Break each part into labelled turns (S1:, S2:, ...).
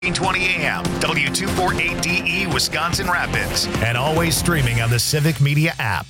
S1: 1320 AM, W248DE, Wisconsin Rapids, and always streaming on the Civic Media app.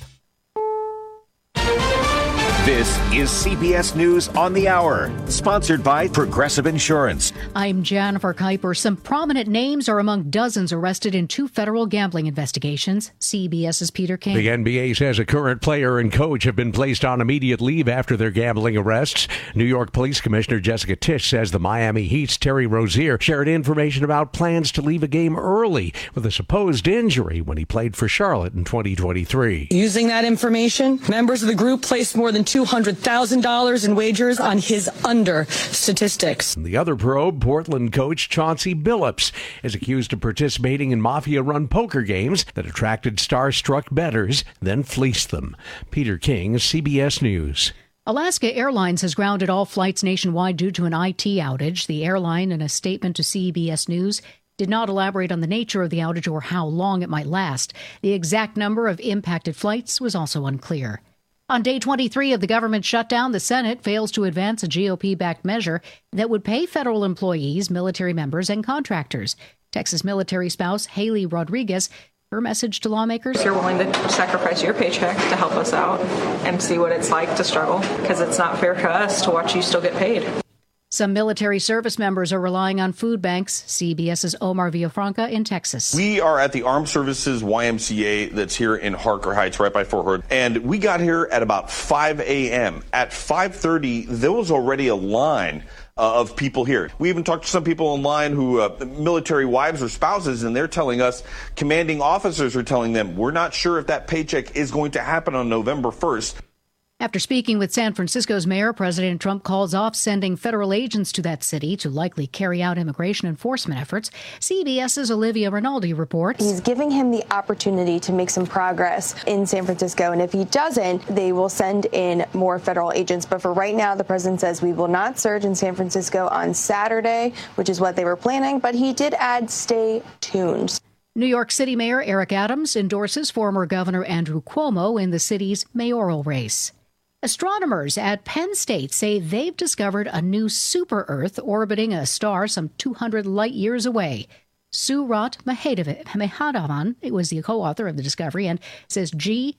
S2: This is CBS News on the Hour, sponsored by Progressive Insurance.
S3: I'm Jennifer Kuiper. Some prominent names are among dozens arrested in 2 federal gambling investigations. CBS's Peter King.
S4: The NBA says a current player and coach have been placed on immediate leave after their gambling arrests. New York Police Commissioner Jessica Tisch says the Miami Heat's Terry Rozier shared information about plans to leave a game early with a supposed injury when he played for Charlotte in 2023.
S5: Using that information, members of the group placed more than $200,000 in wagers on his under statistics.
S4: The other probe, Portland coach Chauncey Billups, is accused of participating in mafia-run poker games that attracted star-struck bettors, then fleeced them. Peter King, CBS News.
S3: Alaska Airlines has grounded all flights nationwide due to an IT outage. The airline, in a statement to CBS News, did not elaborate on the nature of the outage or how long it might last. The exact number of impacted flights was also unclear. On day 23 of the government shutdown, the Senate fails to advance a GOP-backed measure that would pay federal employees, military members, and contractors. Texas military spouse Haley Rodriguez, her message to lawmakers:
S6: If you're willing to sacrifice your paycheck to help us out and see what it's like to struggle, because it's not fair to us to watch you still get paid.
S3: Some military service members are relying on food banks. CBS's Omar Villafranca in Texas.
S7: We are at the Armed Services YMCA that's here in Harker Heights, right by Fort Hood. And we got here at about 5 a.m. At 5:30, there was already a line of people here. We even talked to some people online who military wives or spouses, and they're telling us, commanding officers are telling them, we're not sure if that paycheck is going to happen on November 1st.
S3: After speaking with San Francisco's mayor, President Trump calls off sending federal agents to that city to likely carry out immigration enforcement efforts. CBS's Olivia Rinaldi reports.
S8: He's giving him the opportunity to make some progress in San Francisco, and if he doesn't, they will send in more federal agents. But for right now, the president says we will not surge in San Francisco on Saturday, which is what they were planning, but he did add, stay tuned.
S3: New York City Mayor Eric Adams endorses former Governor Andrew Cuomo in the city's mayoral race. Astronomers at Penn State say they've discovered a new super-Earth orbiting a star some 200 light-years away. Surat Mahadavan was the co-author of the discovery and says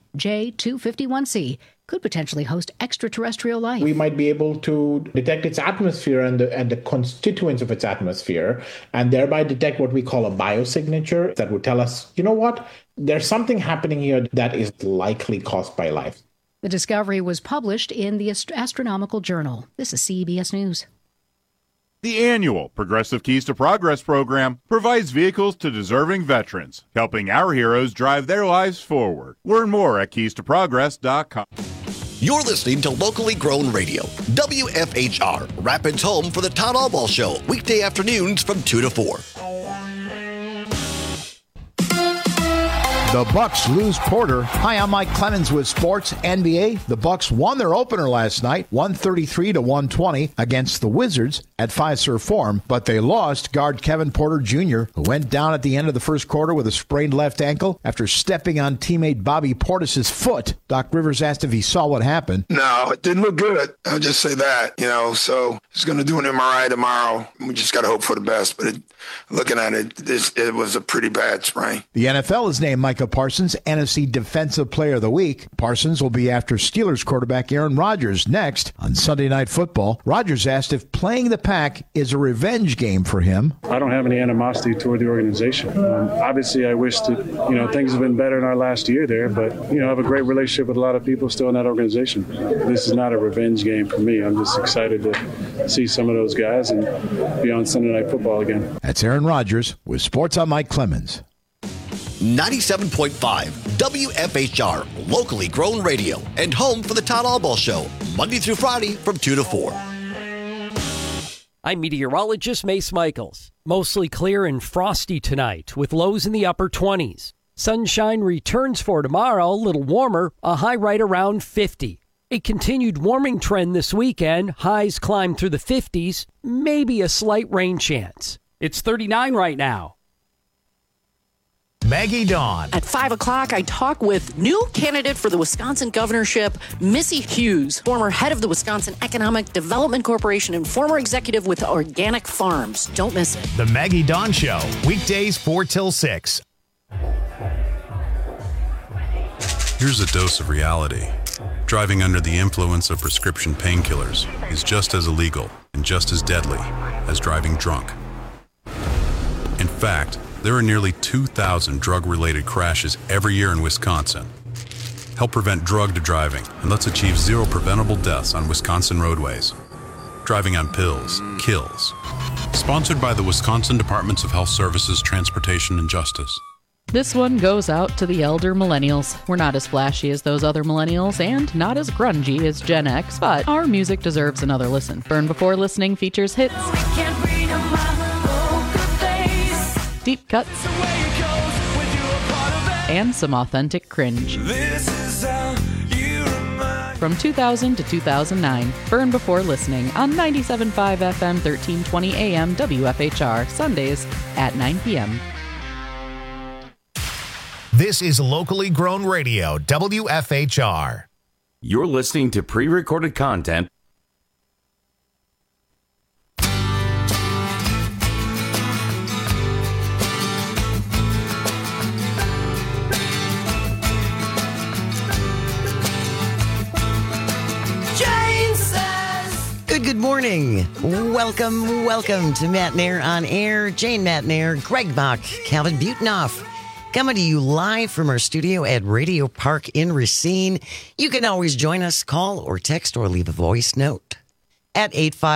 S3: GJ251c could potentially host extraterrestrial life.
S9: We might be able to detect its atmosphere and the constituents of its atmosphere, and thereby detect what we call a biosignature that would tell us, you know what, there's something happening here that is likely caused by life.
S3: The discovery was published in the Astronomical Journal. This is CBS News.
S10: The annual Progressive Keys to Progress program provides vehicles to deserving veterans, helping our heroes drive their lives forward. Learn more at keystoprogress.com.
S11: You're listening to locally grown radio, WFHR, Rapids home for the Todd Albaugh Show, weekday afternoons from 2 to 4.
S12: The Bucks lose Porter. Hi, I'm Mike Clemens with Sports NBA. The Bucks won their opener last night, 133-120 against the Wizards at Fiserv Forum, but they lost guard Kevin Porter Jr., who went down at the end of the first quarter with a sprained left ankle after stepping on teammate Bobby Portis' foot. Doc Rivers asked if he saw what happened.
S13: No, it didn't look good. I'll just say that, so he's going to do an MRI tomorrow. We just got to hope for the best, but looking at it, it was a pretty bad sprain.
S12: The NFL has named Micah Parsons NFC Defensive Player of the Week. Parsons will be after Steelers quarterback Aaron Rodgers next on Sunday Night Football. Rodgers asked if playing the Pack is a revenge game for him.
S14: I don't have any animosity toward the organization. Obviously, I wish that, things have been better in our last year there, but, I have a great relationship with a lot of people still in that organization. This is not a revenge game for me. I'm just excited to see some of those guys and be on Sunday Night Football again.
S12: That's Aaron Rodgers with Sports on Mike Clemens.
S11: 97.5 WFHR, locally grown radio, and home for the Todd Albaugh Show, Monday through Friday from 2 to 4.
S15: I'm meteorologist Mace Michaels. Mostly clear and frosty tonight, with lows in the upper 20s. Sunshine returns for tomorrow, a little warmer, a high right around 50. A continued warming trend this weekend, highs climb through the 50s, maybe a slight rain chance. It's 39 right now.
S1: Maggie Dawn.
S16: At 5 o'clock, I talk with new candidate for the Wisconsin governorship, Missy Hughes, former head of the Wisconsin Economic Development Corporation and former executive with Organic Farms. Don't miss it.
S1: The Maggie Dawn Show, weekdays 4 till 6.
S17: Here's a dose of reality. Driving under the influence of prescription painkillers is just as illegal and just as deadly as driving drunk. In fact, there are nearly 2,000 drug-related crashes every year in Wisconsin. Help prevent drug driving and let's achieve 0 preventable deaths on Wisconsin roadways. Driving on pills kills. Sponsored by the Wisconsin Departments of Health Services, Transportation, and Justice.
S18: This one goes out to the elder millennials. We're not as flashy as those other millennials and not as grungy as Gen X, but our music deserves another listen. Burn Before Listening features hits, deep cuts, and some authentic cringe. From 2000 to 2009, Burn Before Listening on 97.5 FM, 1320 AM, WFHR, Sundays at 9 p.m.
S1: This is locally grown radio, WFHR.
S19: You're listening to pre-recorded content.
S20: Good morning. Welcome to Matt Nair on Air. Jane Matt Nair, Greg Bach, Calvin Butenhoff. Coming to you live from our studio at Radio Park in Racine. You can always join us, call or text or leave a voice note at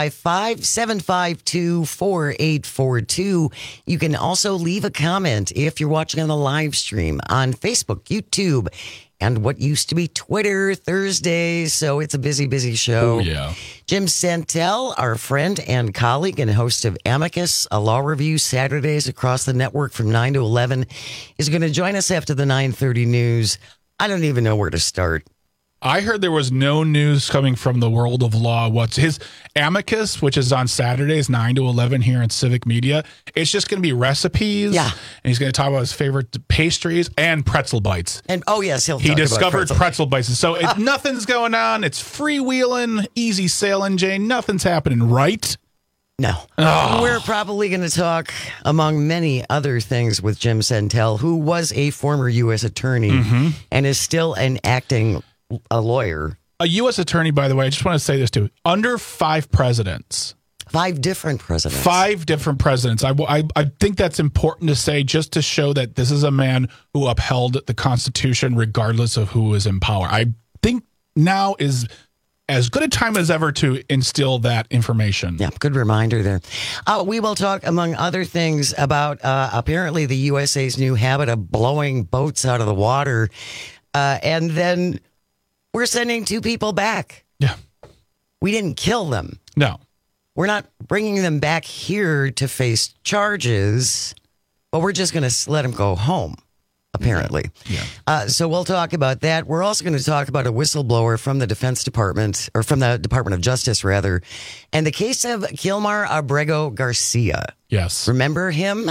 S20: 855-752-4842. You can also leave a comment if you're watching on the live stream on Facebook, YouTube, and what used to be Twitter Thursdays. So it's a busy show.
S21: Oh, yeah.
S20: Jim Santel, our friend and colleague and host of Amicus, a law review Saturdays across the network from 9 to 11, is going to join us after the 9:30 news. I don't even know where to start.
S21: I heard there was no news coming from the world of law. What's his Amicus, which is on Saturdays, 9 to 11 here in Civic Media. It's just going to be recipes.
S20: Yeah.
S21: And he's going to talk about his favorite pastries and pretzel bites.
S20: And oh, yes,
S21: he discovered pretzel bites. So nothing's going on. It's freewheeling, easy sailing, Jane. Nothing's happening, right?
S20: No. Oh. We're probably going to talk, among many other things, with Jim Santel, who was a former U.S. attorney and is still an acting a lawyer.
S21: A U.S. attorney, by the way, I just want to say this too. Under 5 presidents.
S20: 5 different presidents.
S21: 5 different presidents. I think that's important to say just to show that this is a man who upheld the Constitution regardless of who is in power. I think now is as good a time as ever to instill that information.
S20: Yeah, good reminder there. We will talk, among other things, about apparently the USA's new habit of blowing boats out of the water. And then we're sending 2 people back.
S21: Yeah.
S20: We didn't kill them.
S21: No.
S20: We're not bringing them back here to face charges, but we're just going to let them go home, apparently.
S21: Yeah.
S20: So we'll talk about that. We're also going to talk about a whistleblower from the Defense Department, or from the Department of Justice, rather, and the case of Kilmar Abrego Garcia.
S21: Yes.
S20: Remember him?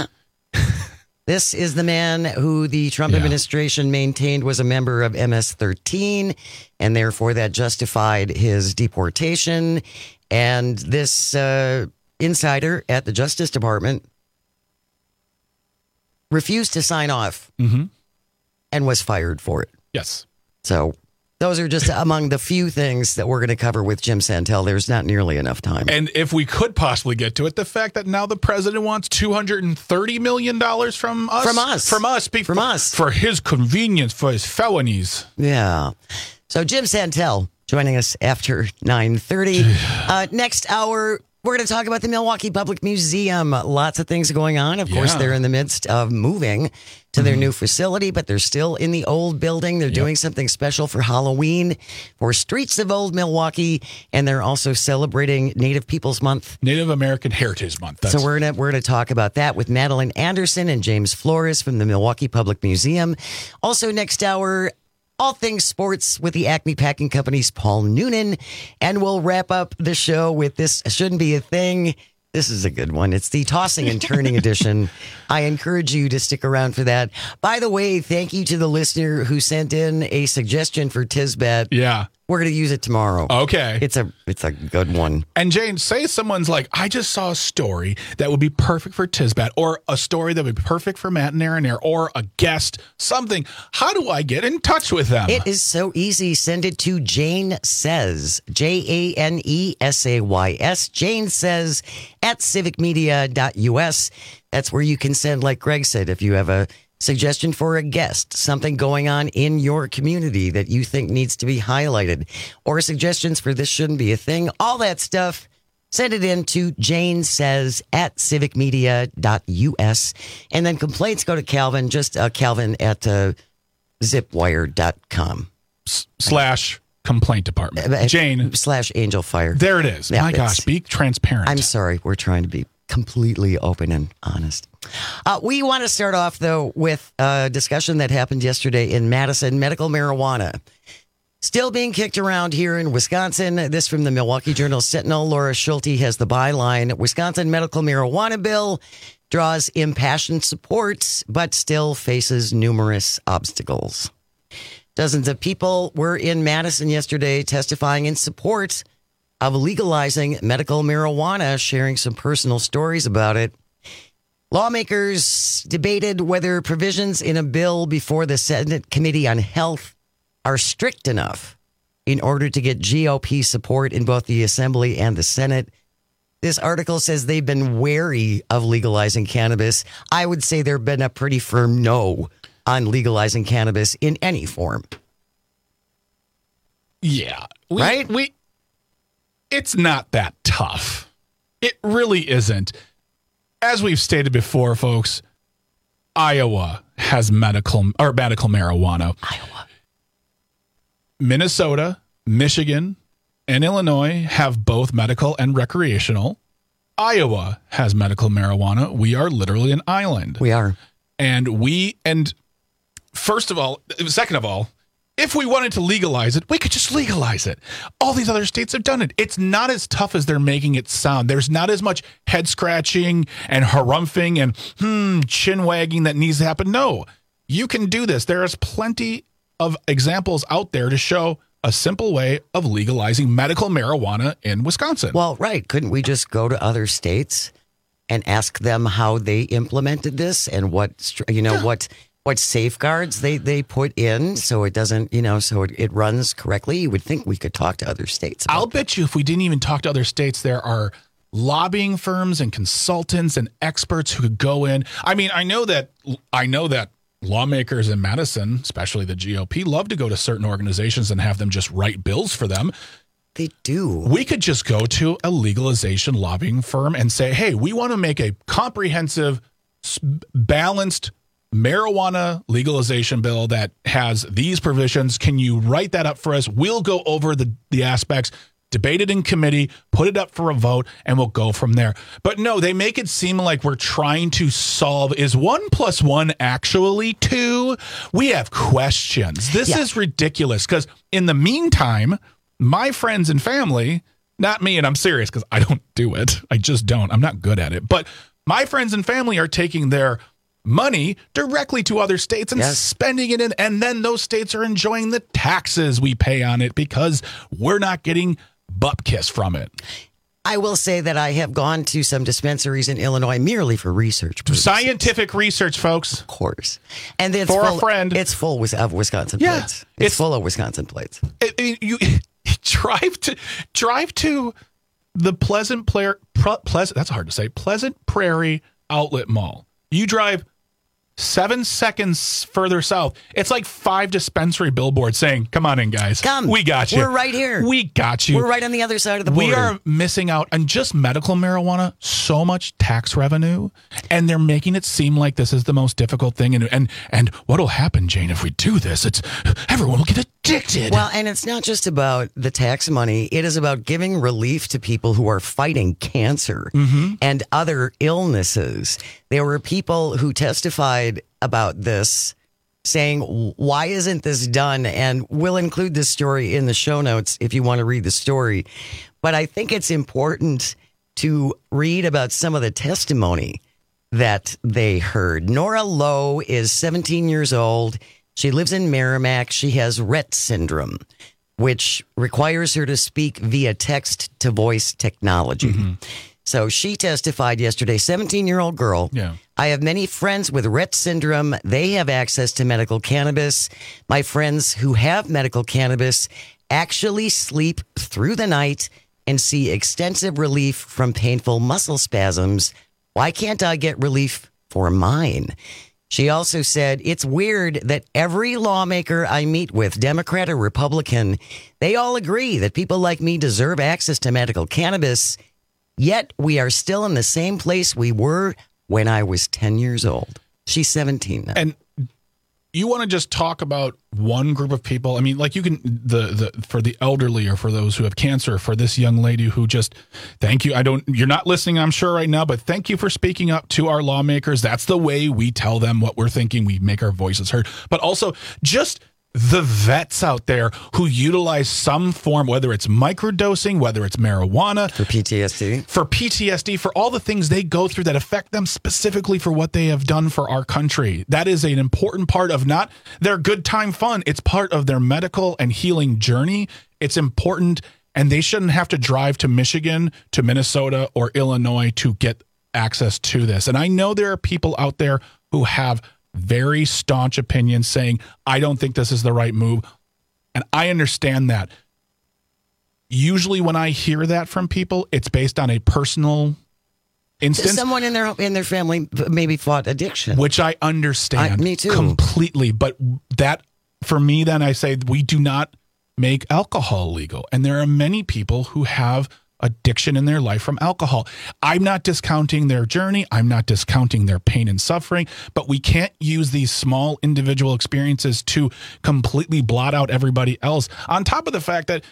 S20: This is the man who the Trump administration maintained was a member of MS-13, and therefore that justified his deportation. And this insider at the Justice Department refused to sign off and was fired for it.
S21: Yes.
S20: So those are just among the few things that we're going to cover with Jim Santel. There's not nearly enough time.
S21: And if we could possibly get to it, the fact that now the president wants $230 million from us. From us. For his convenience, for his felonies.
S20: Yeah. So Jim Santel joining us after 9:30. Next hour, we're going to talk about the Milwaukee Public Museum. Lots of things going on. Of course, they're in the midst of moving to their new facility, but they're still in the old building. They're doing something special for Halloween for Streets of Old Milwaukee, and they're also celebrating Native Peoples Month.
S21: Native American Heritage Month.
S20: So we're gonna talk about that with Madeline Anderson and James Flores from the Milwaukee Public Museum. Also next hour, all things sports with the Acme Packing Company's Paul Noonan. And we'll wrap up the show with this shouldn't be a thing. This is a good one. It's the tossing and turning edition. I encourage you to stick around for that. By the way, thank you to the listener who sent in a suggestion for Tisbet.
S21: Yeah.
S20: We're going to use it tomorrow.
S21: Okay.
S20: It's a good one.
S21: And Jane, say someone's like, I just saw a story that would be perfect for Tisbet, or a story that would be perfect for Matt and Aaron, or a guest, something. How do I get in touch with them?
S20: It is so easy. Send it to Jane Says, JaneSays, Jane Says at civicmedia.us. That's where you can send, like Greg said, if you have a suggestion for a guest, something going on in your community that you think needs to be highlighted, or suggestions for this shouldn't be a thing, all that stuff, send it in to Jane Says at civicmedia.us. And then complaints go to Calvin, just Calvin at zipwire.com.
S21: /complaint department. Jane.
S20: /angelfire.
S21: There it is.
S20: Yeah,
S21: my gosh, be transparent.
S20: I'm sorry. We're trying to be completely open and honest. We want to start off, though, with a discussion that happened yesterday in Madison. Medical marijuana still being kicked around here in Wisconsin. This from the Milwaukee Journal Sentinel. Laura Schulte has the byline. Wisconsin medical marijuana bill draws impassioned support, but still faces numerous obstacles. Dozens of people were in Madison yesterday testifying in support of legalizing medical marijuana, sharing some personal stories about it. Lawmakers debated whether provisions in a bill before the Senate Committee on Health are strict enough in order to get GOP support in both the Assembly and the Senate. This article says they've been wary of legalizing cannabis. I would say there've been a pretty firm no on legalizing cannabis in any form.
S21: Yeah.
S20: Right?
S21: It's not that tough. It really isn't. As we've stated before, folks, Iowa has medical marijuana.
S20: Iowa.
S21: Minnesota, Michigan, and Illinois have both medical and recreational. Iowa has medical marijuana. We are literally an island.
S20: We are.
S21: And second of all, if we wanted to legalize it, we could just legalize it. All these other states have done it. It's not as tough as they're making it sound. There's not as much head scratching and harumphing and chin wagging that needs to happen. No, you can do this. There is plenty of examples out there to show a simple way of legalizing medical marijuana in Wisconsin.
S20: Well, right. Couldn't we just go to other states and ask them how they implemented this and what safeguards they put in so it doesn't, so it runs correctly? You would think we could talk to other states.
S21: I'll bet you if we didn't even talk to other states, there are lobbying firms and consultants and experts who could go in. I mean, I know that lawmakers in Madison, especially the GOP, love to go to certain organizations and have them just write bills for them.
S20: They do.
S21: We could just go to a legalization lobbying firm and say, hey, we want to make a comprehensive, balanced marijuana legalization bill that has these provisions. Can you write that up for us? We'll go over the aspects, debate it in committee, put it up for a vote, and we'll go from there. But no, they make it seem like we're trying to solve, is 1 + 1 actually 2? We have questions. This is ridiculous because in the meantime, my friends and family, not me, and I'm serious because I don't do it. I just don't. I'm not good at it. But my friends and family are taking their money directly to other states and spending it in, and then those states are enjoying the taxes we pay on it because we're not getting bupkis from it.
S20: I will say that I have gone to some dispensaries in Illinois merely for research purposes.
S21: Scientific research, folks.
S20: Of course. And it's
S21: for a friend.
S20: It's full of Wisconsin plates. It's full of Wisconsin plates.
S21: You drive to the Pleasant Prairie Outlet Mall. You drive 7 seconds further south. It's like 5 dispensary billboards saying, come on in, guys.
S20: Come.
S21: We got you.
S20: We're right here.
S21: We got you.
S20: We're right on the other side of the border.
S21: We are missing out on just medical marijuana, so much tax revenue, and they're making it seem like this is the most difficult thing. And what'll happen, Jane, if we do this? Everyone will get addicted.
S20: Well, and it's not just about the tax money. It is about giving relief to people who are fighting cancer and other illnesses. There were people who testified about this saying, why isn't this done? And we'll include this story in the show notes if you want to read the story. But I think it's important to read about some of the testimony that they heard. Nora Lowe is 17 years old. She lives in Merrimack. She has Rett syndrome, which requires her to speak via text-to-voice technology. So she testified yesterday, 17-year-old girl.
S21: Yeah.
S20: I have many friends with Rett syndrome. They have access to medical cannabis. My friends who have medical cannabis actually sleep through the night and see extensive relief from painful muscle spasms. Why can't I get relief for mine? She also said, it's weird that every lawmaker I meet with, Democrat or Republican, they all agree that people like me deserve access to medical cannabis, yet we are still in the same place we were when I was 10 years old. She's 17 now.
S21: And you want to just talk about one group of people? I mean, like you can, for the elderly or for those who have cancer, for this young lady who just, thank you. You're not listening, I'm sure, right now, but thank you for speaking up to our lawmakers. That's the way we tell them what we're thinking. We make our voices heard. But also just the vets out there who utilize some form, whether it's microdosing, whether it's marijuana.
S20: For PTSD.
S21: For all the things they go through that affect them specifically for what they have done for our country. That is an important part of not their good time fun. It's part of their medical and healing journey. It's important, and they shouldn't have to drive to Michigan, to Minnesota, or Illinois to get access to this. And I know there are people out there who have very staunch opinions saying, I don't think this is the right move. And I understand that. Usually when I hear that from people, it's based on a personal instance.
S20: Someone in their family maybe fought addiction.
S21: Which I understand.
S20: Me too.
S21: Completely. But that, for me, then I say we do not make alcohol legal. And there are many people who have addiction in their life from alcohol. I'm not discounting their journey. I'm not discounting their pain and suffering, but we can't use these small individual experiences to completely blot out everybody else. On top of the fact that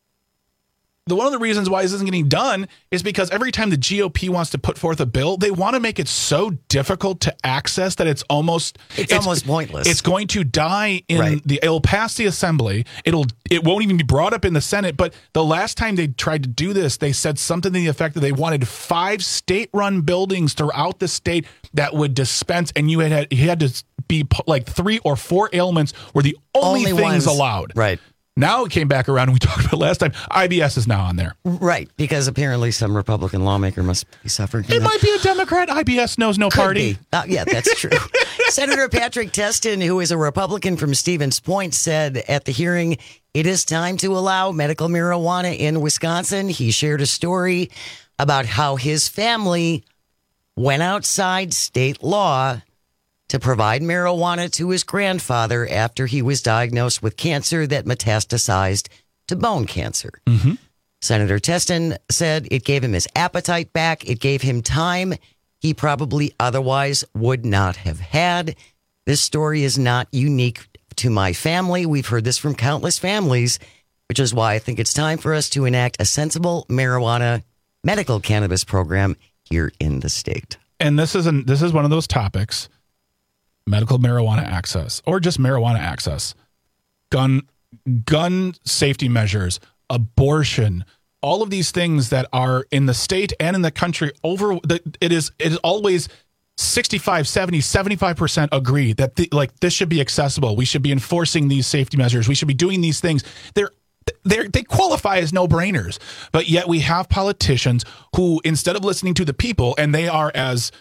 S21: one of the reasons why this isn't getting done is because every time the GOP wants to put forth a bill, they want to make it so difficult to access that it's almost
S20: pointless.
S21: It's going to die it'll pass the Assembly. It won't even be brought up in the Senate. But the last time they tried to do this, they said something to the effect that they wanted 5 state-run buildings throughout the state that would dispense, and you had to be like 3 or 4 ailments were the only things
S20: ones
S21: allowed.
S20: Right.
S21: Now it came back around, and we talked about it last time. IBS is now on there.
S20: Right, because apparently some Republican lawmaker must be suffering from
S21: It might be a Democrat. IBS knows no party.
S20: Yeah, that's true. Senator Patrick Testin, who is a Republican from Stevens Point, said at the hearing, it is time to allow medical marijuana in Wisconsin. He shared a story about how his family went outside state law to provide marijuana to his grandfather after he was diagnosed with cancer that metastasized to bone cancer. Senator Testin said it gave him his appetite back. It gave him time he probably otherwise would not have had. This story is not unique to my family. We've heard this from countless families, which is why I think it's time for us to enact a sensible marijuana medical cannabis program here in the state.
S21: And this is one of those topics. Medical marijuana access, or just marijuana access, gun safety measures, abortion, all of these things that are in the state and in the country it is always 65, 70, 75% agree that this should be accessible. We should be enforcing these safety measures. We should be doing these things. They qualify as no-brainers, but yet we have politicians who, instead of listening to the people, and they are as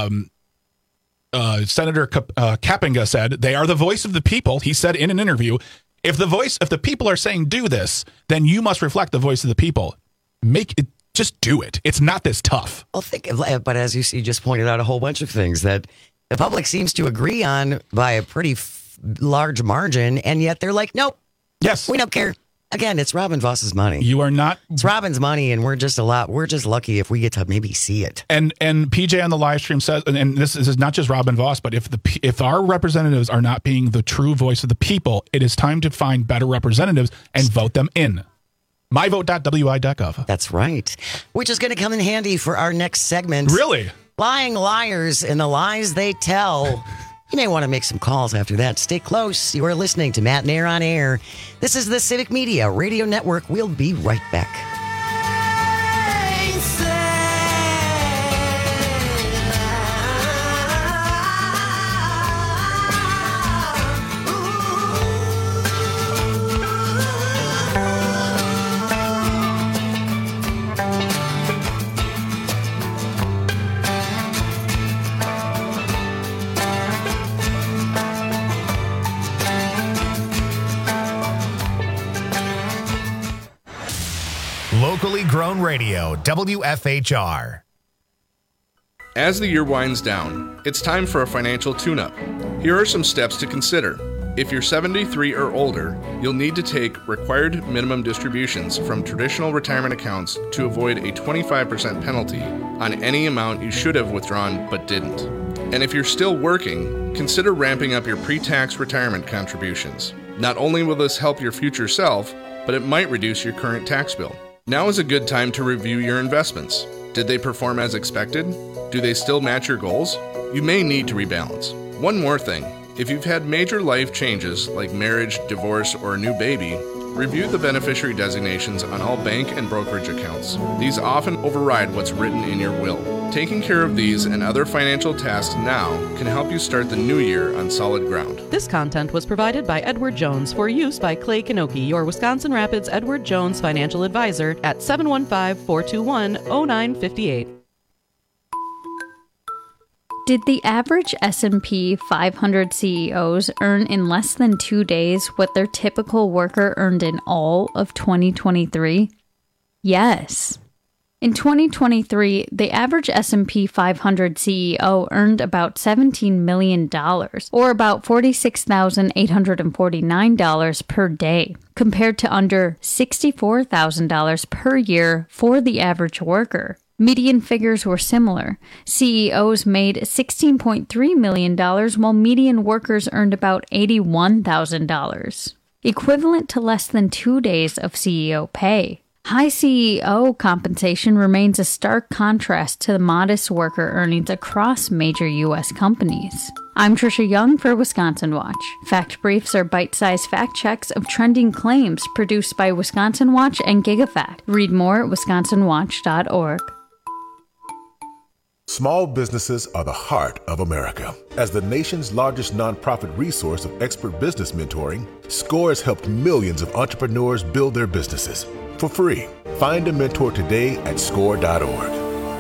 S21: Senator Kapenga said, they are the voice of the people. He said in an interview, if the people are saying do this, then you must reflect the voice of the people. Just do it. It's not this tough.
S20: Well, but as you see, just pointed out a whole bunch of things that the public seems to agree on by a pretty large margin, and yet they're like, nope.
S21: Yes.
S20: We don't care. Again, it's Robin Voss's money.
S21: You are not.
S20: It's Robin's money, and we're just lucky if we get to maybe see it.
S21: And PJ on the live stream says, and this is not just Robin Voss, but if our representatives are not being the true voice of the people, it is time to find better representatives and vote them in. myvote.wi.gov.
S20: That's right. Which is going to come in handy for our next segment.
S21: Really?
S20: Lying liars and the lies they tell. You may want to make some calls after that. Stay close. You are listening to Matt and Air on Air. This is the Civic Media Radio Network. We'll be right back.
S1: Grown Radio, WFHR.
S2: As the year winds down, it's time for a financial tune-up. Here are some steps to consider. If you're 73 or older, you'll need to take required minimum distributions from traditional retirement accounts to avoid a 25% penalty on any amount you should have withdrawn but didn't. And if you're still working, consider ramping up your pre-tax retirement contributions. Not only will this help your future self, but it might reduce your current tax bill. Now is a good time to review your investments. Did they perform as expected? Do they still match your goals? You may need to rebalance. One more thing. If you've had major life changes like marriage, divorce, or a new baby, review the beneficiary designations on all bank and brokerage accounts. These often override what's written in your will. Taking care of these and other financial tasks now can help you start the new year on solid ground.
S18: This content was provided by Edward Jones for use by Clay Kanoki, your Wisconsin Rapids Edward Jones financial advisor at 715-421-0958.
S22: Did the average S&P 500 CEOs earn in less than 2 days what their typical worker earned in all of 2023? Yes. In 2023, the average S&P 500 CEO earned about $17 million, or about $46,849 per day, compared to under $64,000 per year for the average worker. Median figures were similar. CEOs made $16.3 million, while median workers earned about $81,000, equivalent to less than 2 days of CEO pay. High CEO compensation remains a stark contrast to the modest worker earnings across major U.S. companies. I'm Trisha Young for Wisconsin Watch. Fact Briefs are bite-sized fact checks of trending claims produced by Wisconsin Watch and GigaFact. Read more at wisconsinwatch.org.
S23: Small businesses are the heart of America. As the nation's largest nonprofit resource of expert business mentoring, SCORE has helped millions of entrepreneurs build their businesses for free. Find a mentor today at score.org.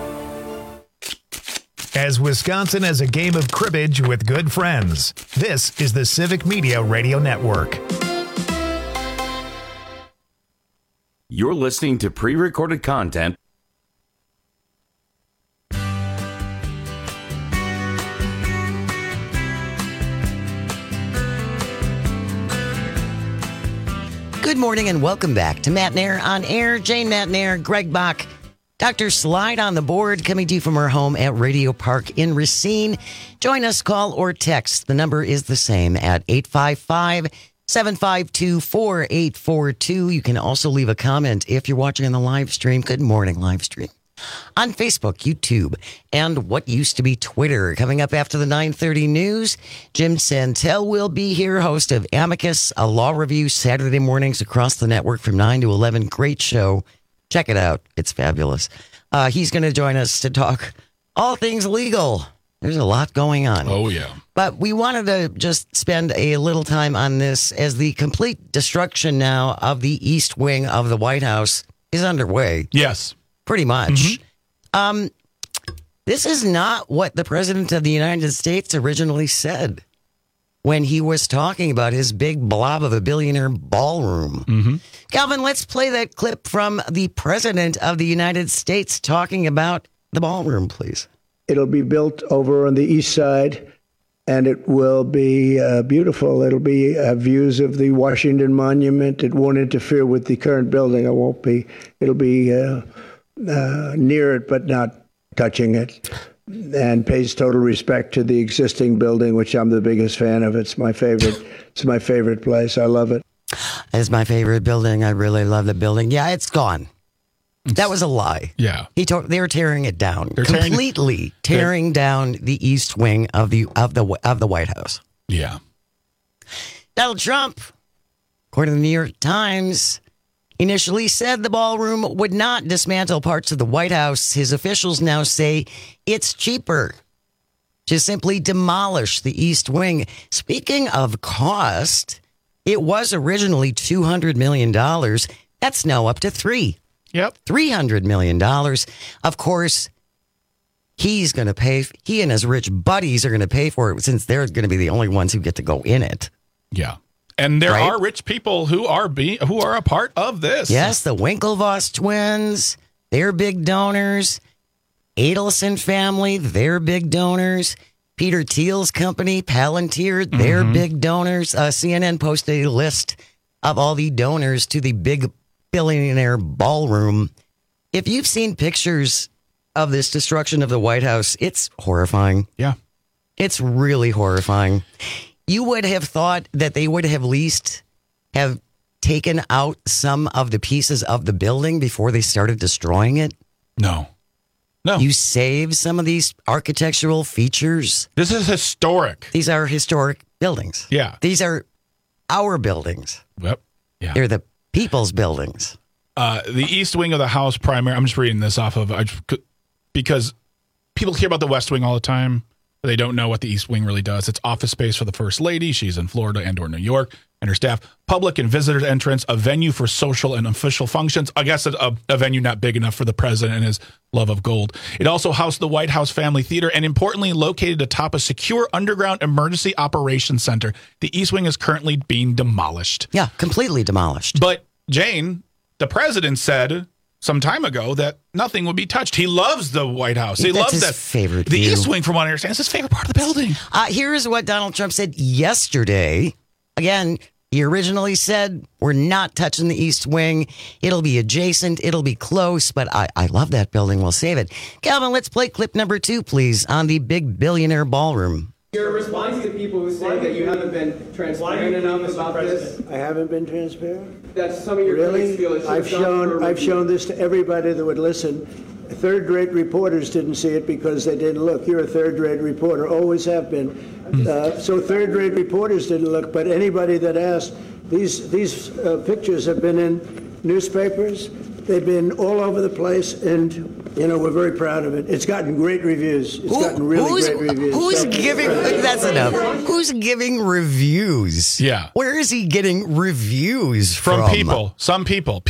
S1: As Wisconsin has a game of cribbage with good friends, this is the Civic Media Radio Network.
S19: You're listening to pre-recorded content.
S20: Good morning and welcome back to Matt Nair on Air. Jane Matt Nair, Greg Bach, Dr. Slide on the board, coming to you from our home at Radio Park in Racine. Join us, call or text. The number is the same at 855-752-4842. You can also leave a comment if you're watching on the live stream. Good morning, live stream. On Facebook, YouTube, and what used to be Twitter. Coming up after the 9:30 news, Jim Santel will be here, host of Amicus, a law review Saturday mornings across the network from 9 to 11. Great show. Check it out. It's fabulous. He's going to join us to talk all things legal. There's a lot going on.
S21: Oh, yeah.
S20: But we wanted to just spend a little time on this as the complete destruction now of the East Wing of the White House is underway.
S21: Yes.
S20: Pretty much. Mm-hmm. This is not what the President of the United States originally said when he was talking about his big blob of a billionaire ballroom.
S21: Mm-hmm.
S20: Calvin, let's play that clip from the President of the United States talking about the ballroom, please.
S24: It'll be built over on the east side, and it will be beautiful. It'll be views of the Washington Monument. It won't interfere with the current building. It'll be near it, but not touching it, and pays total respect to the existing building, which I'm the biggest fan of. It's my favorite. It's my favorite place. I love it.
S20: It's my favorite building. I really love the building. Yeah, it's gone. That was a lie.
S21: Yeah,
S20: they were tearing it down, completely tearing down the East Wing of the White House.
S21: Yeah.
S20: Donald Trump, according to the New York Times, initially said the ballroom would not dismantle parts of the White House. His officials now say it's cheaper to simply demolish the East Wing. Speaking of cost, it was originally $200 million. That's now up to $300 million. Of course, he's going to pay. He and his rich buddies are going to pay for it since they're going to be the only ones who get to go in it.
S21: Yeah. And there
S20: Right?
S21: are rich people who are a part of this.
S20: Yes, the Winklevoss twins, they're big donors. Adelson family, they're big donors. Peter Thiel's company, Palantir, they're big donors. CNN posted a list of all the donors to the big billionaire ballroom. If you've seen pictures of this destruction of the White House, it's horrifying.
S21: Yeah.
S20: It's really horrifying. You would have thought that they would have at least have taken out some of the pieces of the building before they started destroying it.
S21: No.
S20: You save some of these architectural features.
S21: This is historic.
S20: These are historic buildings.
S21: Yeah.
S20: These are our buildings.
S21: Yep. Yeah.
S20: They're the people's buildings.
S21: The East Wing of the House primary. I'm just reading this off of because people hear about the West Wing all the time. But they don't know what the East Wing really does. It's office space for the First Lady. She's in Florida and/or New York, and her staff. Public and visitor entrance, a venue for social and official functions. I guess a venue not big enough for the president and his love of gold. It also housed the White House Family Theater and, importantly, located atop a secure underground emergency operations center. The East Wing is currently being demolished.
S20: Yeah, completely demolished.
S21: But Jane, the president said some time ago that nothing would be touched. He loves the White House. He loves
S20: his
S21: that
S20: favorite
S21: The
S20: view.
S21: East Wing, from what I understand, is his favorite part of the building.
S20: Here's what Donald Trump said yesterday. Again, he originally said, we're not touching the East Wing. It'll be adjacent. It'll be close. But I love that building. We'll save it. Calvin, let's play clip number 2, please, on the big billionaire ballroom.
S4: Your response to people who say that you haven't been transparent enough about this?
S24: I haven't been transparent?
S4: That some of your critics feel it should
S24: I've shown this to everybody that would listen. Third-rate reporters didn't see it because they didn't look. You're a third-rate reporter, always have been. So third-rate reporters didn't look, but anybody that asked, these pictures have been in newspapers. They've been all over the place, and we're very proud of it. It's gotten great reviews. It's gotten really great reviews.
S20: Who's giving? That's enough. Who's giving reviews?
S21: Yeah.
S20: Where is he getting reviews from?
S21: People. Some people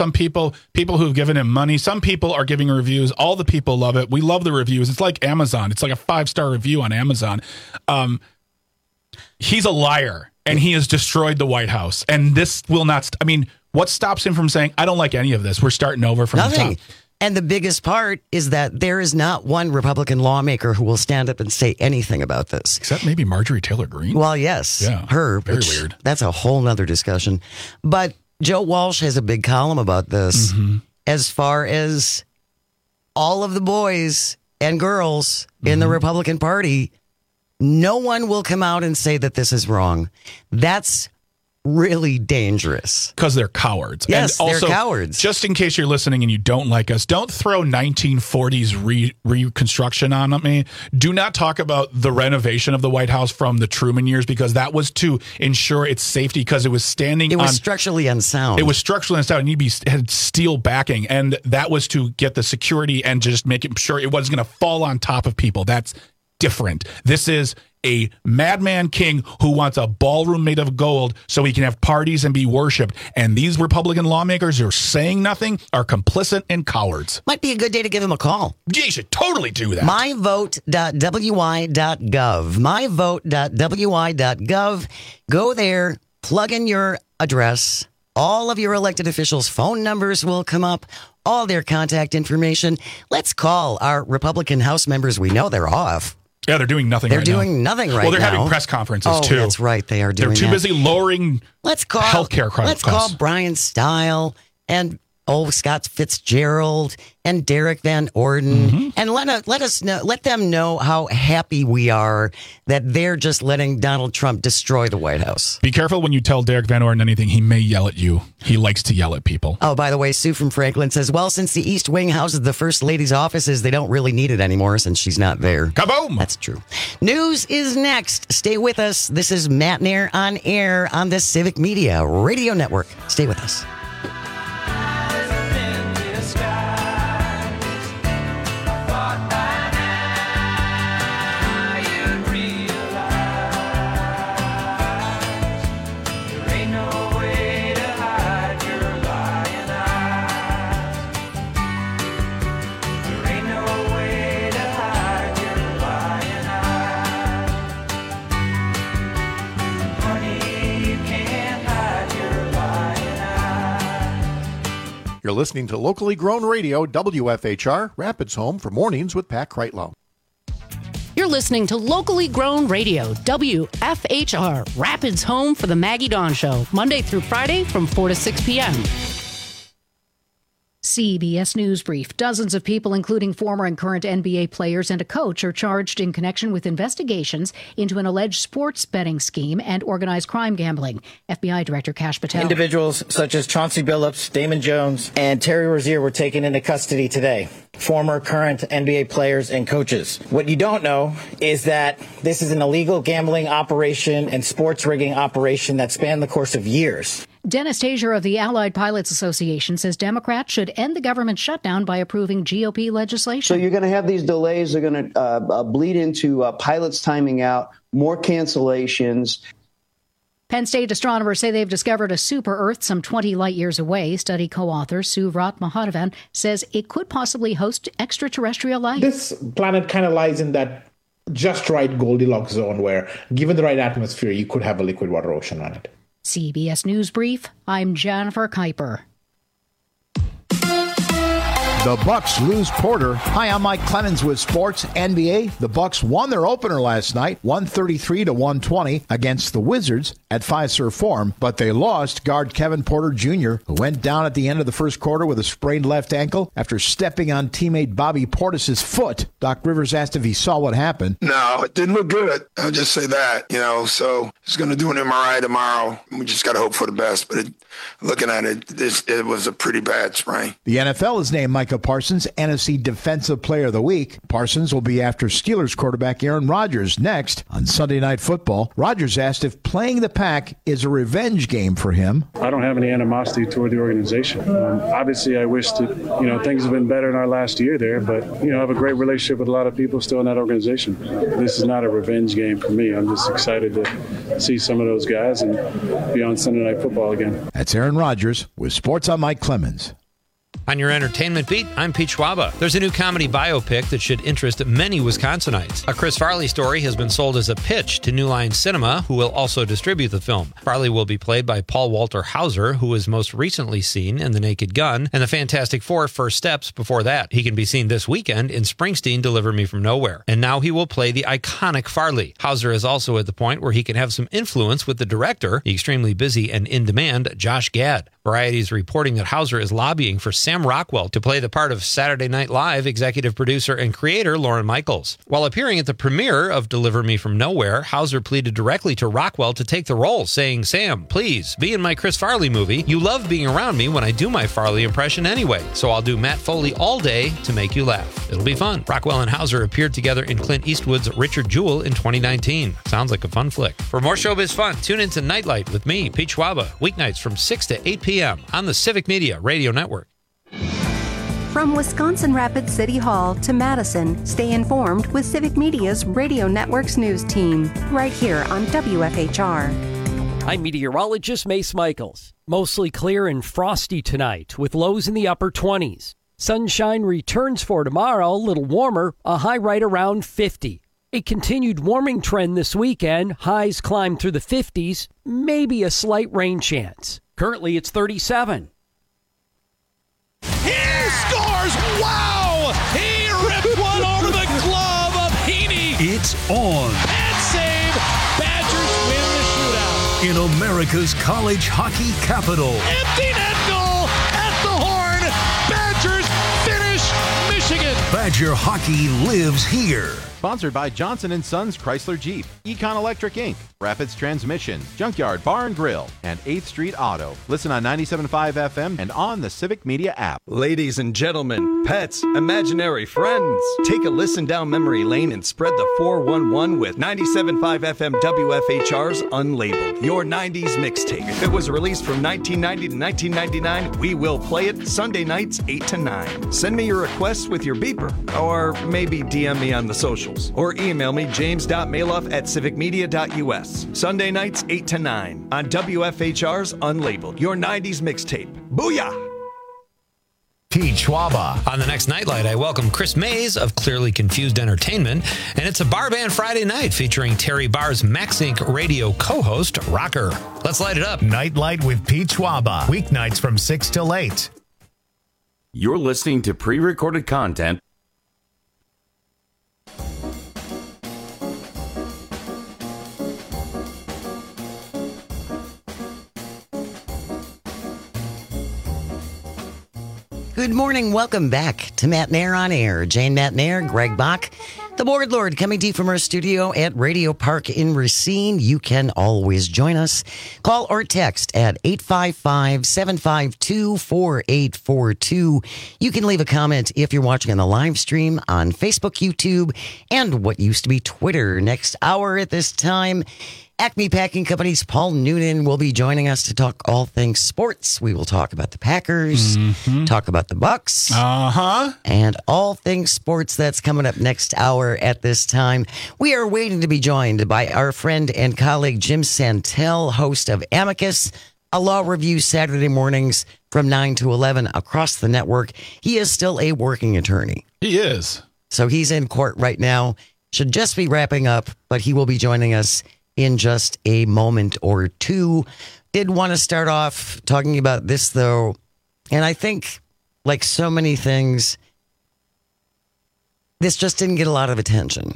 S21: who've given him money. Some people are giving reviews. All the people love it. We love the reviews. It's like Amazon. It's like a 5-star review on Amazon. He's a liar, and he has destroyed the White House. And this will not. What stops him from saying, I don't like any of this? We're starting over from
S20: Nothing.
S21: the top.
S20: And the biggest part is that there is not one Republican lawmaker who will stand up and say anything about this.
S21: Except maybe Marjorie Taylor Greene.
S20: Well, yes.
S21: Yeah.
S20: Her.
S21: Very weird.
S20: That's a whole nother discussion. But Joe Walsh has a big column about this as far as all of the boys and girls in the Republican Party. No one will come out and say that this is wrong. That's really dangerous.
S21: Because they're cowards.
S20: Yes,
S21: and also,
S20: they're cowards.
S21: Just in case you're listening and you don't like us, don't throw 1940s reconstruction on me. Do not talk about the renovation of the White House from the Truman years, because that was to ensure its safety, because it was standing
S20: It was structurally unsound.
S21: It was structurally unsound. It had steel backing, and that was to get the security and just making sure it wasn't going to fall on top of people. That's different. This is a madman king who wants a ballroom made of gold so he can have parties and be worshipped. And these Republican lawmakers who are saying nothing are complicit and cowards.
S20: Might be a good day to give him a call.
S21: You should totally do that.
S20: myvote.wi.gov. myvote.wi.gov. Go there, plug in your address. All of your elected officials' phone numbers will come up, all their contact information. Let's call our Republican House members. We know they're off.
S21: Yeah, they're doing nothing right now.
S20: They're doing nothing right now.
S21: Well, they're having press conferences, too.
S20: That's right. They are doing
S21: They're too
S20: that.
S21: busy lowering healthcare costs.
S20: Let's call Brian Stile and Scott Fitzgerald and Derek Van Orden, and let them know how happy we are that they're just letting Donald Trump destroy the White House.
S21: Be careful when you tell Derek Van Orden anything. He may yell at you. He likes to yell at people.
S20: Oh, by the way, Sue from Franklin says, well, since the East Wing houses the First Lady's offices, they don't really need it anymore since she's not there.
S21: Kaboom!
S20: That's true. News is next. Stay with us. This is Matt Nair on air on the Civic Media Radio Network. Stay with us.
S5: Honey, you can't
S12: You're listening to locally grown radio, WFHR, Rapids Home for Mornings with Pat Kreitlow.
S16: You're listening to locally grown radio, WFHR, Rapids Home for the Maggie Dawn Show, Monday through Friday from 4 to 6 p.m.
S3: CBS News Brief. Dozens of people, including former and current NBA players and a coach, are charged in connection with investigations into an alleged sports betting scheme and organized crime gambling. FBI Director Kash Patel.
S5: Individuals such as Chauncey Billups, Damon Jones, and Terry Rozier were taken into custody today. Former, current NBA players and coaches. What you don't know is that this is an illegal gambling operation and sports rigging operation that spanned the course of years.
S3: Dennis Tazier of the Allied Pilots Association says Democrats should end the government shutdown by approving GOP legislation.
S6: So you're going to have these delays. They're going to bleed into pilots timing out, more cancellations.
S3: Penn State astronomers say they've discovered a super-Earth some 20 light-years away. Study co-author Suvrat Mahadevan says it could possibly host extraterrestrial life.
S9: This planet kind of lies in that just right Goldilocks zone where, given the right atmosphere, you could have a liquid water ocean on it.
S3: CBS News Brief, I'm Jennifer Kuiper.
S12: The Bucks lose Porter. Hi, I'm Mike Clemens with Sports NBA. The Bucks won their opener last night, 133-120 against the Wizards at Fiserv Forum, but they lost guard Kevin Porter Jr., who went down at the end of the first quarter with a sprained left ankle after stepping on teammate Bobby Portis's foot. Doc Rivers asked if he saw what happened.
S13: No, it didn't look good. I'll just say that, so he's going to do an MRI tomorrow. We just got to hope for the best, but looking at it, it was a pretty bad sprain.
S12: The NFL has named Micah Parsons NFC Defensive Player of the Week. Parsons will be after Steelers quarterback Aaron Rodgers next on Sunday Night Football. Rodgers asked if playing the Pack is a revenge game for him.
S14: I don't have any animosity toward the organization. Obviously, I wish that, things have been better in our last year there, but, I have a great relationship with a lot of people still in that organization. This is not a revenge game for me. I'm just excited to see some of those guys and be on Sunday Night Football again.
S12: That's Aaron Rodgers with Sports. I'm Mike Clemens.
S7: On your entertainment beat, I'm Pete Schwaba. There's a new comedy biopic that should interest many Wisconsinites. A Chris Farley story has been sold as a pitch to New Line Cinema, who will also distribute the film. Farley will be played by Paul Walter Hauser, who was most recently seen in The Naked Gun and The Fantastic Four: First Steps before that. He can be seen this weekend in Springsteen: Deliver Me From Nowhere. And now he will play the iconic Farley. Hauser is also at the point where he can have some influence with the director, the extremely busy and in-demand Josh Gad. Variety is reporting that Hauser is lobbying for Sam Rockwell to play the part of Saturday Night Live executive producer and creator Lorne Michaels. While appearing at the premiere of Deliver Me From Nowhere, Hauser pleaded directly to Rockwell to take the role, saying, "Sam, please, be in my Chris Farley movie. You love being around me when I do my Farley impression anyway, so I'll do Matt Foley all day to make you laugh. It'll be fun." Rockwell and Hauser appeared together in Clint Eastwood's Richard Jewell in 2019. Sounds like a fun flick. For more showbiz fun, tune into Nightlight with me, Pete Schwaba, weeknights from 6 to 8 p.m. on the Civic Media Radio Network.
S8: From Wisconsin Rapids City Hall to Madison, stay informed with Civic Media's Radio Network's news team, right here on WFHR.
S15: I'm meteorologist Mace Michaels. Mostly clear and frosty tonight, with lows in the upper 20s. Sunshine returns for tomorrow, a little warmer, a high right around 50. A continued warming trend this weekend, highs climb through the 50s, maybe a slight rain chance. Currently, it's 37.
S25: He scores! Wow! He ripped one over the glove of Heaney.
S26: It's on.
S25: And save. Badgers win the shootout.
S26: In America's college hockey capital.
S25: Empty net goal at the horn. Badgers finish Michigan.
S26: Badger hockey lives here.
S27: Sponsored by Johnson & Sons Chrysler Jeep, Econ Electric Inc., Rapids Transmission, Junkyard Bar and Grill, and 8th Street Auto. Listen on 97.5 FM and on the Civic Media app.
S28: Ladies and gentlemen, pets, imaginary friends, take a listen down memory lane and spread the 411 with 97.5 FM WFHR's Unlabeled, your 90s mixtape. If it was released from 1990 to 1999, we will play it Sunday nights 8 to 9. Send me your requests with your beeper, or maybe DM me on the socials. Or email me, james.maloff@civicmedia.us. Sunday nights, 8 to 9 on WFHR's Unlabeled, your 90s mixtape. Booyah!
S1: Pete Schwaba.
S7: On the next Nightlight, I welcome Chris Mays of Clearly Confused Entertainment, and it's a Bar Band Friday night featuring Terry Barr's Max Inc. radio co-host, Rocker. Let's light it up.
S1: Nightlight with Pete Schwaba. Weeknights from 6 till 8.
S2: You're listening to pre-recorded content.
S20: Good morning. Welcome back to Matt Nair on Air. Jane Matt Nair, Greg Bach, the Board Lord, coming to you from our studio at Radio Park in Racine. You can always join us. Call or text at 855-752-4842. You can leave a comment if you're watching on the live stream on Facebook, YouTube, and what used to be Twitter. Next hour at this time, Acme Packing Company's Paul Noonan will be joining us to talk all things sports. We will talk about the Packers, talk about the Bucks, and all things sports. That's coming up next hour at this time. We are waiting to be joined by our friend and colleague Jim Santel, host of Amicus, a law review Saturday mornings from 9 to 11 across the network. He is still a working attorney.
S21: He is.
S20: So he's in court right now. Should just be wrapping up, but he will be joining us in just a moment or two. Did want to start off talking about this, though, and I think, like so many things, this just didn't get a lot of attention.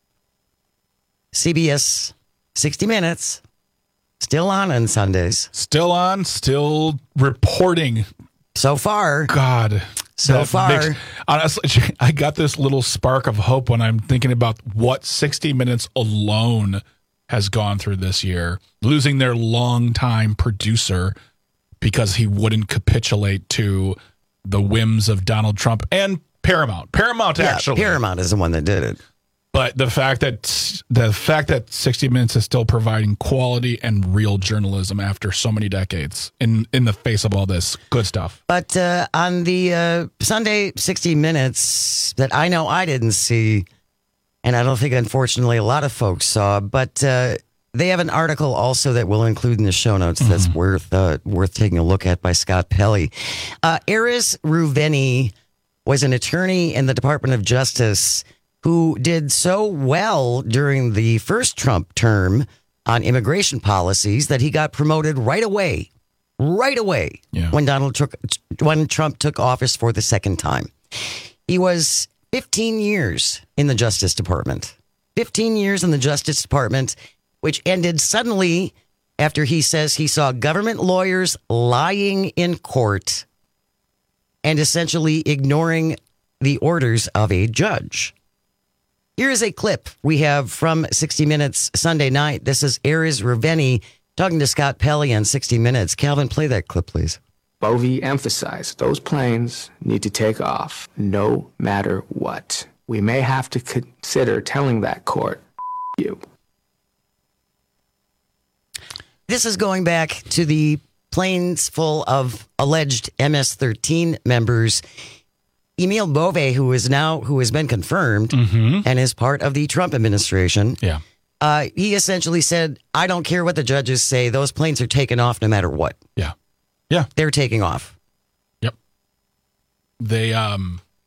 S20: CBS 60 Minutes, still on Sundays.
S21: Still on, still reporting.
S20: So far.
S21: God. Honestly, I got this little spark of hope when I'm thinking about what 60 Minutes alone has gone through this year, losing their longtime producer because he wouldn't capitulate to the whims of Donald Trump and Paramount. Actually.
S20: Paramount is the one that did it.
S21: But the fact that 60 Minutes is still providing quality and real journalism after so many decades in the face of all this good stuff.
S20: But on the Sunday 60 Minutes that I know I didn't see, and I don't think, unfortunately, a lot of folks saw, but they have an article also that we'll include in the show notes that's worth taking a look at by Scott Pelley. Erez Ruveni was an attorney in the Department of Justice who did so well during the first Trump term on immigration policies that he got promoted right away when Trump took office for the second time. He was 15 years in the Justice Department. 15 years in the Justice Department, which ended suddenly after he says he saw government lawyers lying in court and essentially ignoring the orders of a judge. Here's a clip we have from 60 Minutes Sunday night. This is Erez Ruveni talking to Scott Pelley on 60 Minutes. Calvin, play that clip, please.
S10: Bovee emphasized those planes need to take off no matter what. We may have to consider telling that court, you.
S20: This is going back to the planes full of alleged MS-13 members. Emil Bovee, who has been confirmed and is part of the Trump administration.
S21: Yeah.
S20: He essentially said, I don't care what the judges say. Those planes are taking off no matter what.
S21: Yeah.
S20: They're taking off.
S21: Yep. They, I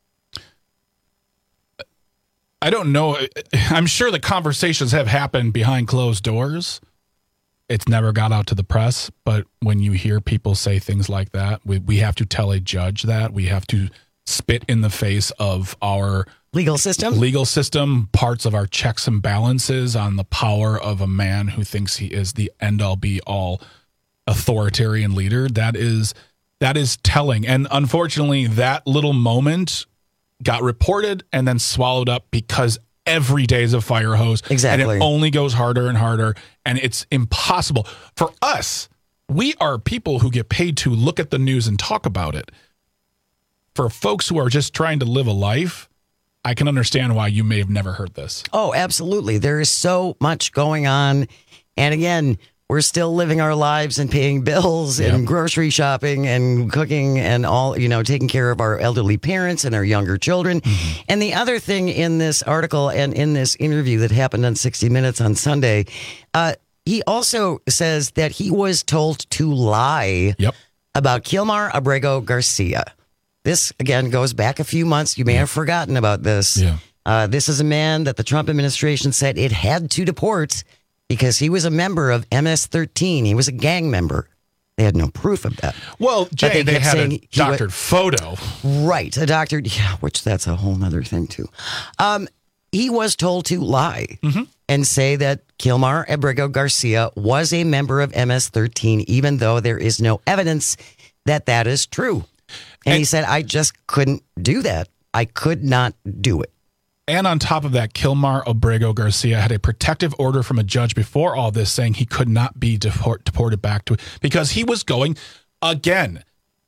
S21: don't know. I'm sure the conversations have happened behind closed doors. It's never got out to the press. But when you hear people say things like that, we have to tell a judge that. We have to spit in the face of our
S20: legal system,
S21: parts of our checks and balances on the power of a man who thinks he is the end-all be-all authoritarian leader. That is telling. And unfortunately, that little moment got reported and then swallowed up because every day is a fire hose.
S20: Exactly.
S21: And it only goes harder and harder. And it's impossible. For us, we are people who get paid to look at the news and talk about it. For folks who are just trying to live a life, I can understand why you may have never heard this.
S20: Oh, absolutely. There is so much going on. And again, we're still living our lives and paying bills and grocery shopping and cooking and all, taking care of our elderly parents and our younger children. And the other thing in this article and in this interview that happened on 60 Minutes on Sunday, he also says that he was told to lie about Kilmar Abrego Garcia. This, again, goes back a few months. You may have forgotten about this. This is a man that the Trump administration said it had to deport because he was a member of MS-13. He was a gang member. They had no proof of that.
S21: Well, Jay, they had a doctored photo.
S20: Right, a doctored, which that's a whole other thing, too. He was told to lie and say that Kilmar Abrego Garcia was a member of MS-13, even though there is no evidence that that is true. And he said, I just couldn't do that. I could not do it.
S21: And on top of that, Kilmar Abrego Garcia had a protective order from a judge before all this saying he could not be deported back to, because he was going, again,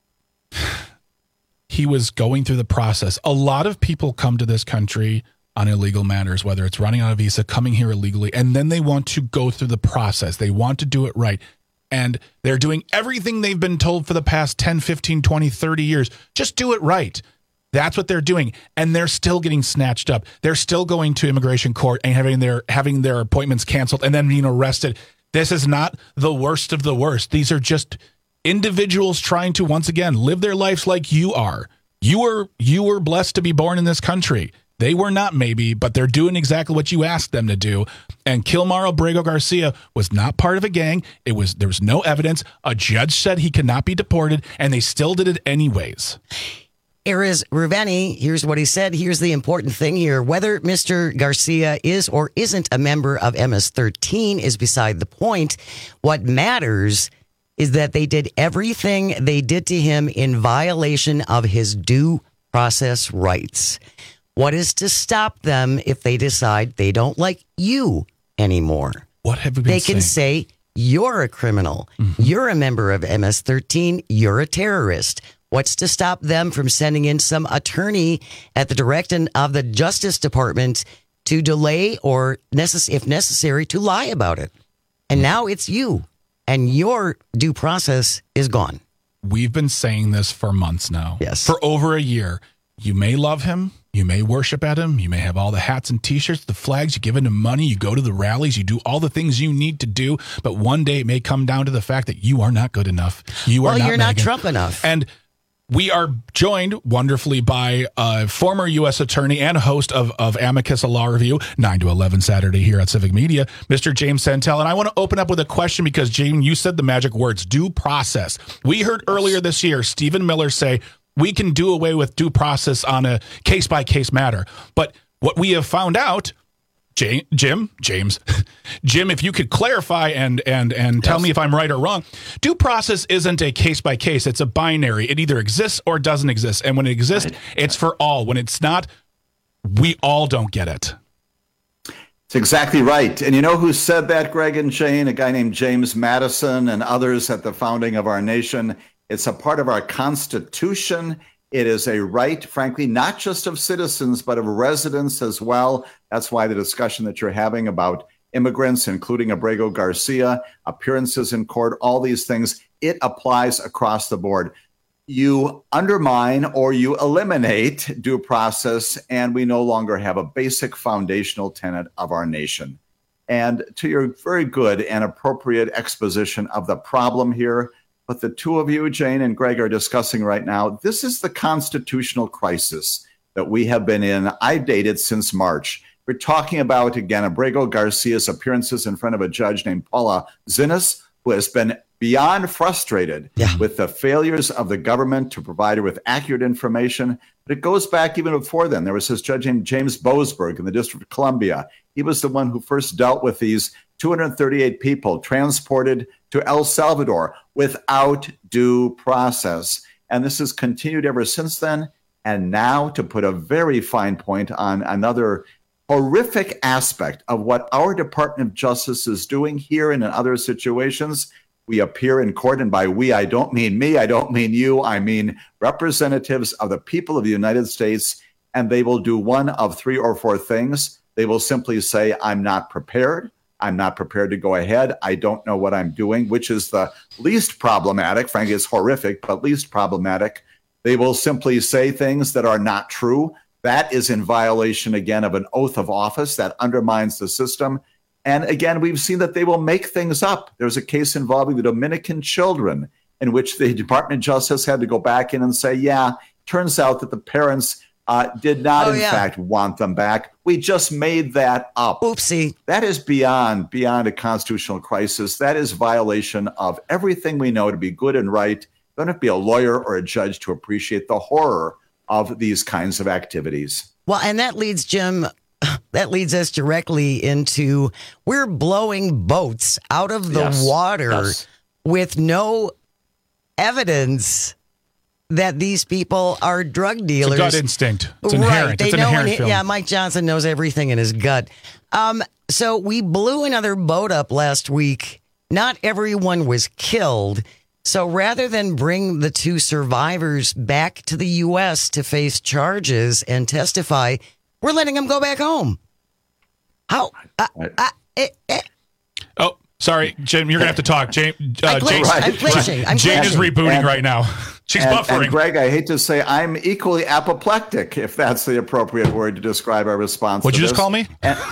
S21: he was going through the process. A lot of people come to this country on illegal matters, whether it's running on a visa, coming here illegally, and then they want to go through the process. They want to do it right. And they're doing everything they've been told for the past 10, 15, 20, 30 years. Just do it right. That's what they're doing. And they're still getting snatched up. They're still going to immigration court and having their appointments canceled and then being arrested. This is not the worst of the worst. These are just individuals trying to, once again, live their lives like you are. You were blessed to be born in this country. They were not, maybe, but they're doing exactly what you asked them to do. And Kilmar Abrego Garcia was not part of a gang. There was no evidence. A judge said he could not be deported, and they still did it anyways.
S20: Erez Ruveni, here's what he said. Here's the important thing here. Whether Mr. Garcia is or isn't a member of MS-13 is beside the point. What matters is that they did everything they did to him in violation of his due process rights. What is to stop them if they decide they don't like you anymore?
S21: What have we been saying?
S20: They can say, you're a criminal. You're a member of MS-13. You're a terrorist. What's to stop them from sending in some attorney at the direction of the Justice Department to delay or, if necessary, to lie about it? And now it's you, and your due process is gone.
S21: We've been saying this for months now.
S20: Yes.
S21: For over a year. You may love him. You may worship at him. You may have all the hats and T-shirts, the flags. You give him money. You go to the rallies. You do all the things you need to do. But one day it may come down to the fact that you are not good enough. You're
S20: not Trump enough.
S21: And we are joined wonderfully by a former U.S. attorney and host of Amicus, a law review, 9 to 11 Saturday here at Civic Media, Mr. James Santel. And I want to open up with a question because, James, you said the magic words, due process. We heard earlier this year Stephen Miller say, we can do away with due process on a case-by-case matter. But what we have found out, Jim, if you could clarify and tell me if I'm right or wrong, due process isn't a case-by-case. It's a binary. It either exists or doesn't exist. And when it exists, it's for all. When it's not, we all don't get it.
S4: It's exactly right. And you know who said that, Greg and Shane? A guy named James Madison and others at the founding of our nation. It's a part of our Constitution. It is a right, frankly, not just of citizens, but of residents as well. That's why the discussion that you're having about immigrants, including Abrego Garcia, appearances in court, all these things, it applies across the board. You undermine or you eliminate due process, and we no longer have a basic foundational tenet of our nation. And to your very good and appropriate exposition of the problem here, what the two of you, Jane and Greg, are discussing right now, this is the constitutional crisis that we have been in. I dated since March. We're talking about, again, Abrego Garcia's appearances in front of a judge named Paula Zinnes, who has been beyond frustrated with the failures of the government to provide her with accurate information. But it goes back even before then. There was this judge named James Boasberg in the District of Columbia. He was the one who first dealt with these 238 people transported to El Salvador without due process. And this has continued ever since then. And now, to put a very fine point on another horrific aspect of what our Department of Justice is doing here and in other situations, we appear in court, and by we, I don't mean me, I don't mean you, I mean representatives of the people of the United States, and they will do one of 3 or 4 things. They will simply say, I'm not prepared. I'm not prepared to go ahead. I don't know what I'm doing, which is the least problematic. Frankly, it's horrific, but least problematic. They will simply say things that are not true. That is in violation, again, of an oath of office that undermines the system. And again, we've seen that they will make things up. There's a case involving the Dominican children in which the Department of Justice had to go back in and say, yeah, turns out that the parents did not, in fact, want them back. We just made that up.
S20: Oopsie.
S4: That is beyond a constitutional crisis. That is violation of everything we know to be good and right. You don't have to be a lawyer or a judge to appreciate the horror of these kinds of activities.
S20: Well, and that leads, Jim, us directly into we're blowing boats out of the water with no evidence that these people are drug dealers.
S21: It's a gut instinct. It's inherent. It's an inherent feeling.
S20: Yeah, Mike Johnson knows everything in his gut. So we blew another boat up last week. Not everyone was killed. So rather than bring the two survivors back to the U.S. to face charges and testify, we're letting them go back home. How?
S21: Oh, sorry, Jim, you're going to have to talk. Jane is rebooting right now. She's buffering.
S4: And Greg, I hate to say I'm equally apoplectic, if that's the appropriate word to describe our response.
S21: What'd you just call me?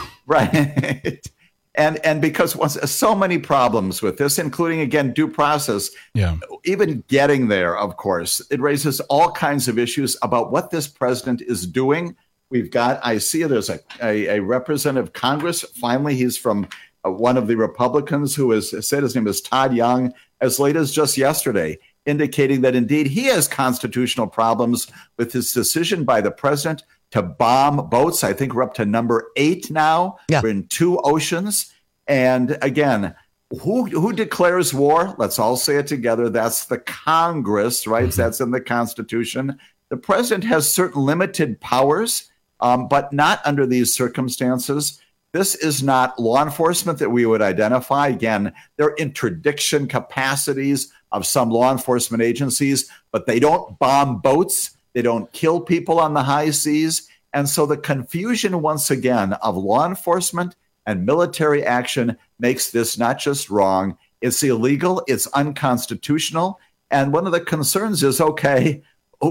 S4: Right. And because so many problems with this, including, again, due process, even getting there, of course, it raises all kinds of issues about what this president is doing. We've got, I see there's a representative Congress. Finally, he's from one of the Republicans who has said, his name is Todd Young, as late as just yesterday, indicating that indeed he has constitutional problems with his decision by the president to bomb boats. I think we're up to number 8 now. Yeah. We're in 2 oceans. And again, who declares war? Let's all say it together. That's the Congress, right? Mm-hmm. That's in the Constitution. The president has certain limited powers, but not under these circumstances. This is not law enforcement that we would identify. Again, there are interdiction capacities of some law enforcement agencies, but they don't bomb boats. They don't kill people on the high seas. And so the confusion, once again, of law enforcement and military action makes this not just wrong, it's illegal, it's unconstitutional. And one of the concerns is, okay,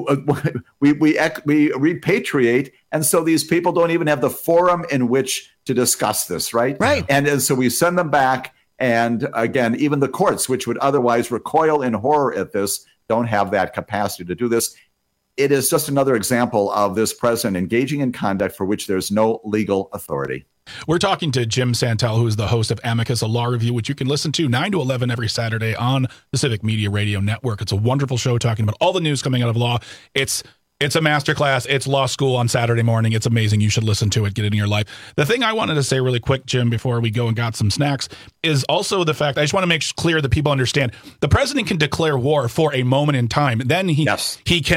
S4: we repatriate, and so these people don't even have the forum in which to discuss this, right?
S20: Right.
S4: And so we send them back, and again, even the courts, which would otherwise recoil in horror at this, don't have that capacity to do this. It is just another example of this president engaging in conduct for which there's no legal authority.
S21: We're talking to Jim Santel, who is the host of Amicus, a law review, which you can listen to 9 to 11 every Saturday on the Civic Media Radio Network. It's a wonderful show talking about all the news coming out of law. It's a masterclass. It's law school on Saturday morning. It's amazing. You should listen to it. Get it in your life. The thing I wanted to say really quick, Jim, before we go and got some snacks, is also the fact, I just want to make clear that people understand, the president can declare war for a moment in time. Then he has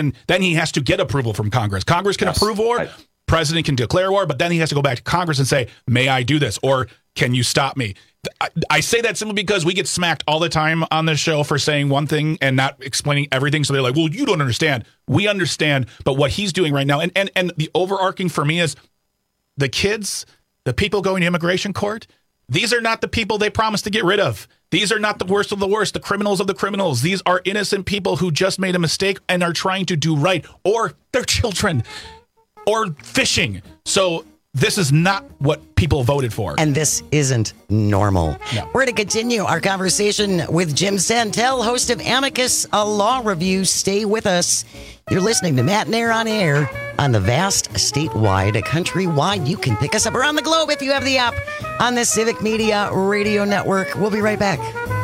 S21: to get approval from Congress. Congress can approve war. Right. President can declare war, but then he has to go back to Congress and say, may I do this? Or can you stop me? I say that simply because we get smacked all the time on this show for saying one thing and not explaining everything. So they're like, well, you don't understand. We understand. But what he's doing right now, and the overarching for me is the kids, the people going to immigration court, these are not the people they promised to get rid of. These are not the worst of the worst, the criminals of the criminals. These are innocent people who just made a mistake and are trying to do right, or their children, or fishing. So this is not what people voted for.
S20: And this isn't normal.
S21: No.
S20: We're going to continue our conversation with Jim Santel, host of Amicus, a law review. Stay with us. You're listening to Matt and Air on Air on the vast, statewide, countrywide. You can pick us up around the globe if you have the app on the Civic Media Radio Network. We'll be right back.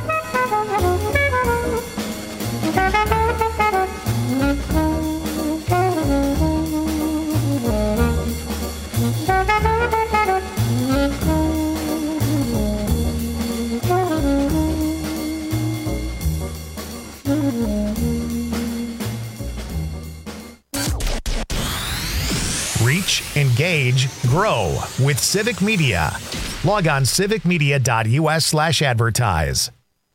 S1: Reach, engage, grow with Civic Media. Log on civicmedia.us/advertise.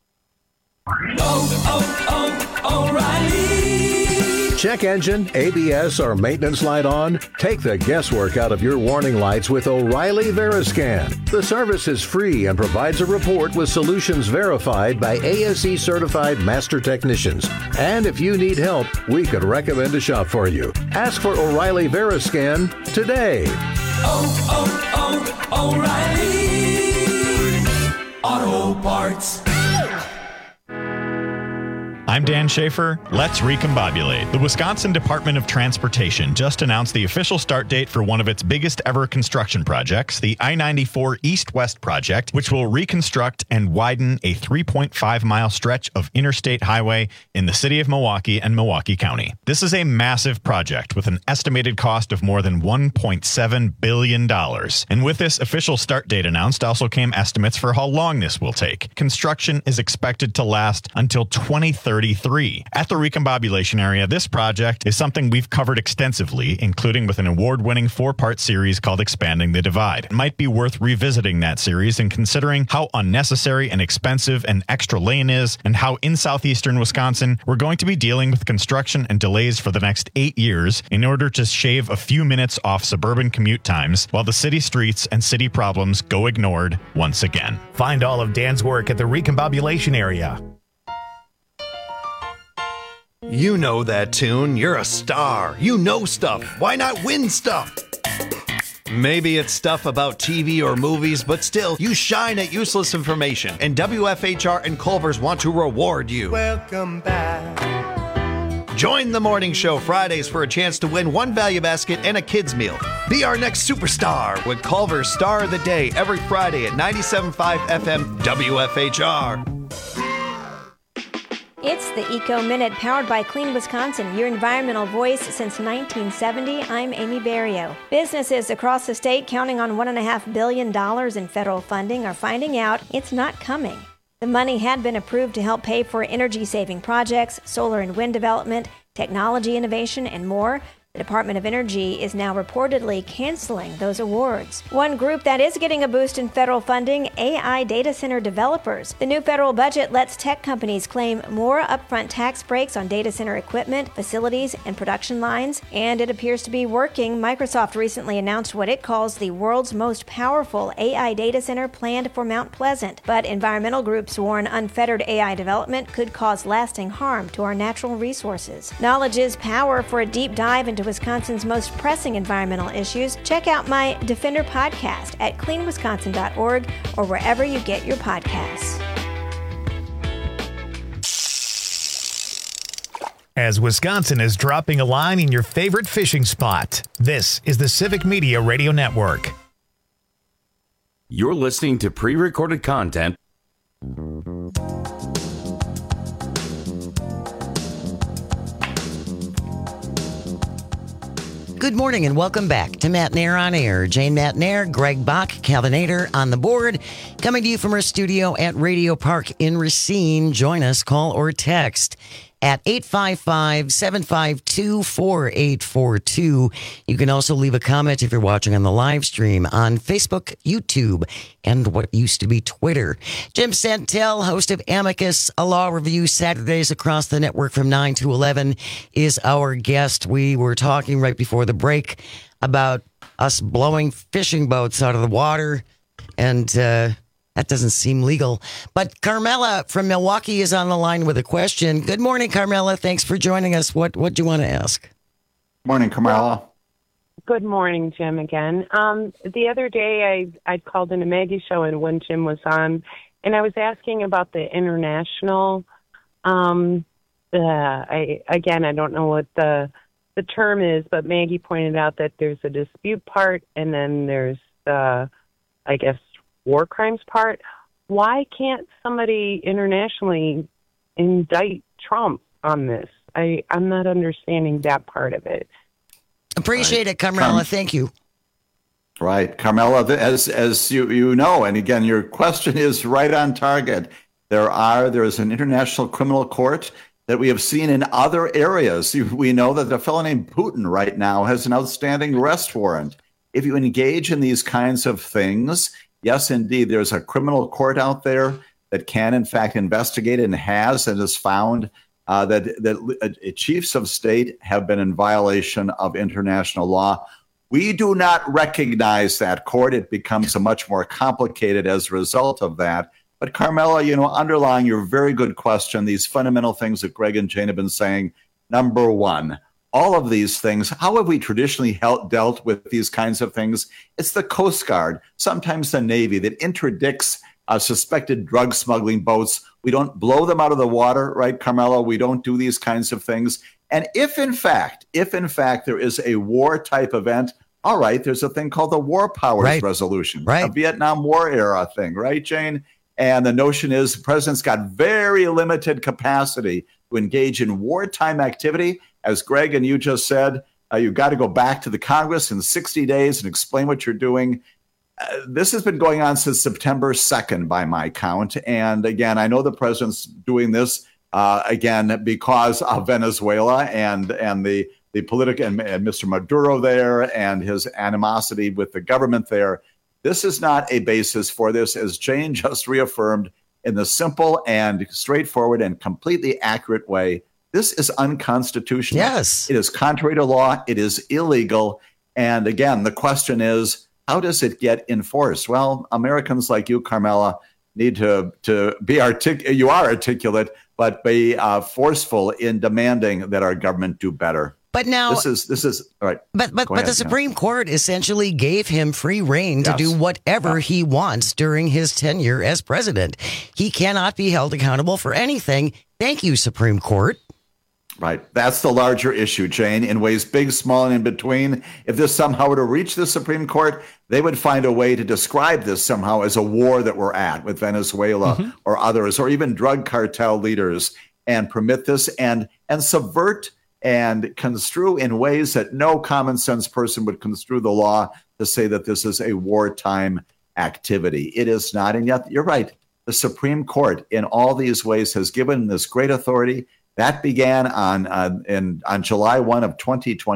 S26: O'Reilly. Check engine, ABS, or maintenance light on? Take the guesswork out of your warning lights with O'Reilly Veriscan. The service is free and provides a report with solutions verified by ASE certified master technicians. And if you need help, we could recommend a shop for you. Ask for O'Reilly Veriscan today. O'Reilly Auto Parts.
S11: I'm Dan Schaefer. Let's recombobulate. The Wisconsin Department of Transportation just announced the official start date for one of its biggest ever construction projects, the I-94 East-West project, which will reconstruct and widen a 3.5-mile stretch of interstate highway in the city of Milwaukee and Milwaukee County. This is a massive project with an estimated cost of more than $1.7 billion. And with this official start date announced also came estimates for how long this will take. Construction is expected to last until 2033. At the recombobulation area, this project is something we've covered extensively, including with an award-winning 4-part series called Expanding the Divide. It might be worth revisiting that series and considering how unnecessary and expensive an extra lane is, and how in southeastern Wisconsin, we're going to be dealing with construction and delays for the next 8 years in order to shave a few minutes off suburban commute times, while the city streets and city problems go ignored once again.
S1: Find all of Dan's work at the recombobulation area.
S28: You know that tune. You're a star. You know stuff. Why not win stuff? Maybe it's stuff about TV or movies, but still, you shine at useless information. And WFHR and Culver's want to reward you.
S16: Welcome back.
S28: Join the morning show Fridays for a chance to win one value basket and a kid's meal. Be our next superstar with Culver's Star of the Day every Friday at 97.5 FM WFHR.
S17: It's the Eco Minute, powered by Clean Wisconsin, your environmental voice since 1970. I'm Amy Barrio. Businesses across the state counting on $1.5 billion in federal funding are finding out it's not coming. The money had been approved to help pay for energy-saving projects, solar and wind development, technology innovation, and more. The Department of Energy is now reportedly canceling those awards. One group that is getting a boost in federal funding, AI data center developers. The new federal budget lets tech companies claim more upfront tax breaks on data center equipment, facilities, and production lines, and it appears to be working. Microsoft recently announced what it calls the world's most powerful AI data center planned for Mount Pleasant. But environmental groups warn unfettered AI development could cause lasting harm to our natural resources. Knowledge is power. For a deep dive into Wisconsin's most pressing environmental issues, check out my Defender podcast at cleanwisconsin.org or wherever you get your podcasts.
S1: As Wisconsin is dropping a line in your favorite fishing spot, this is the Civic Media Radio Network.
S2: You're listening to pre-recorded content.
S20: Good morning and welcome back to Matt Nair on Air. Jane Matt Nair, Greg Bach, Calvinator on the board. Coming to you from our studio at Radio Park in Racine. Join us, call or text at 855-752-4842. You can also leave a comment if you're watching on the live stream on Facebook, YouTube, and what used to be Twitter. Jim Santel, host of Amicus, a law review Saturdays across the network from 9 to 11, is our guest. We were talking right before the break about us blowing fishing boats out of the water, and that doesn't seem legal. But Carmela from Milwaukee is on the line with a question. Good morning, Carmela. Thanks for joining us. What do you want to ask?
S4: Morning, Carmela.
S18: Good morning, Jim, again. The other day I'd called into Maggie's show and when Jim was on, and I was asking about the international. I don't know what the term is, but Maggie pointed out that there's a dispute part and then there's war crimes part. Why can't somebody internationally indict Trump on this? I'm not understanding that part of it.
S20: Appreciate it, Carmela. Thank you.
S4: Right. Carmela, as you know, and again, your question is right on target. There's an international criminal court that we have seen in other areas. We know that a fellow named Putin right now has an outstanding arrest warrant. If you engage in these kinds of things, yes, indeed, there's a criminal court out there that can, in fact, investigate and has found that chiefs of state have been in violation of international law. We do not recognize that court. It becomes much more complicated as a result of that. But Carmela, underlying your very good question, these fundamental things that Greg and Jane have been saying, number one, all of these things, how have we traditionally dealt with these kinds of things? It's the Coast Guard, sometimes the Navy, that interdicts suspected drug smuggling boats. We don't blow them out of the water, right, Carmela? We don't do these kinds of things. And if in fact there is a war type event, all right, there's a thing called the War Powers Resolution, a Vietnam War era thing, right, Jane? And the notion is the president's got very limited capacity to engage in wartime activity. As Greg and you just said, you've got to go back to the Congress in 60 days and explain what you're doing. This has been going on since September 2nd by my count. And again, I know the president's doing this again because of Venezuela and the political and Mr. Maduro there and his animosity with the government there. This is not a basis for this, as Jane just reaffirmed in the simple and straightforward and completely accurate way. This is unconstitutional.
S20: Yes.
S4: It is contrary to law. It is illegal. And again, the question is, how does it get enforced? Well, Americans like you, Carmela, need to be you are articulate, but be forceful in demanding that our government do better.
S20: But now
S4: this is all right.
S20: But the Supreme Court essentially gave him free rein to do whatever he wants during his tenure as president. He cannot be held accountable for anything. Thank you, Supreme Court.
S4: Right. That's the larger issue, Jane, in ways big, small, and in between. If this somehow were to reach the Supreme Court, they would find a way to describe this somehow as a war that we're at with Venezuela or others, or even drug cartel leaders, and permit this and subvert and construe in ways that no common sense person would construe the law to say that this is a wartime activity. It is not. And yet, you're right. The Supreme Court in all these ways has given this great authority. That began on July 1 of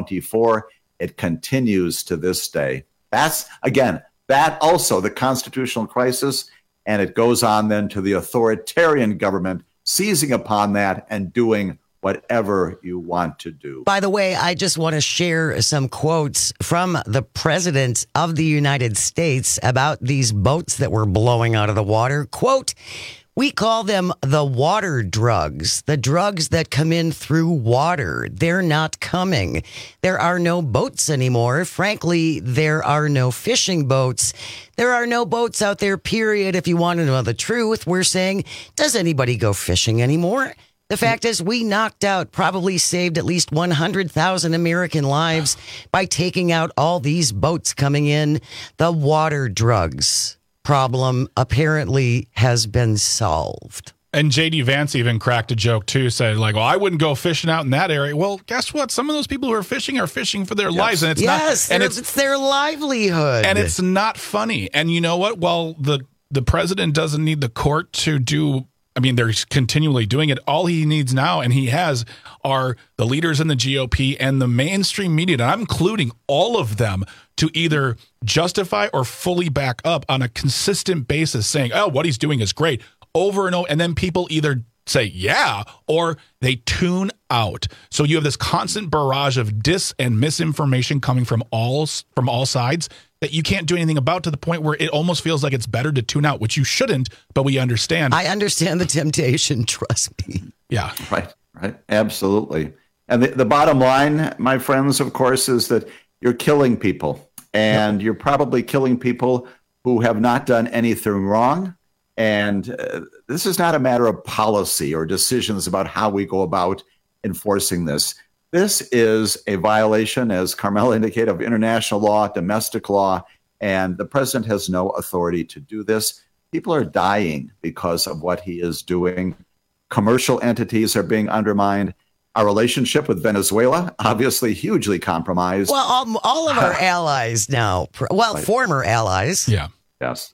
S4: 2024. It continues to this day. That's, again, that also the constitutional crisis, and it goes on then to the authoritarian government seizing upon that and doing whatever you want to do.
S20: By the way, I just want to share some quotes from the President of the United States about these boats that were blowing out of the water. Quote, "We call them the water drugs, the drugs that come in through water. They're not coming. There are no boats anymore. Frankly, there are no fishing boats. There are no boats out there, period. If you want to know the truth, we're saying, does anybody go fishing anymore? The fact is, we knocked out, probably saved at least 100,000 American lives by taking out all these boats coming in. The water drugs problem apparently has been solved."
S21: And J.D. Vance even cracked a joke, too, said, like, well, I wouldn't go fishing out in that area. Well, guess what? Some of those people who are fishing for their lives. And
S20: it's their livelihood.
S21: And it's not funny. And you know what? Well, the president doesn't need the court to do. I mean, they're continually doing it. All he needs now, and he has, are the leaders in the GOP and the mainstream media, and I'm including all of them, to either justify or fully back up on a consistent basis, saying, oh, what he's doing is great, over and over. And then people either say, yeah, or they tune out. So you have this constant barrage of dis and misinformation coming from all sides that you can't do anything about, to the point where it almost feels like it's better to tune out, which you shouldn't, but we understand.
S20: I understand the temptation, trust me.
S21: Yeah.
S4: Right. Absolutely. And the bottom line, my friends, of course, is that you're killing people, and you're probably killing people who have not done anything wrong. And this is not a matter of policy or decisions about how we go about enforcing this. This is a violation, as Carmela indicated, of international law, domestic law, and the president has no authority to do this. People are dying because of what he is doing. Commercial entities are being undermined. Our relationship with Venezuela, obviously hugely compromised.
S20: Well, all of our allies now, former allies.
S21: Yeah.
S4: Yes.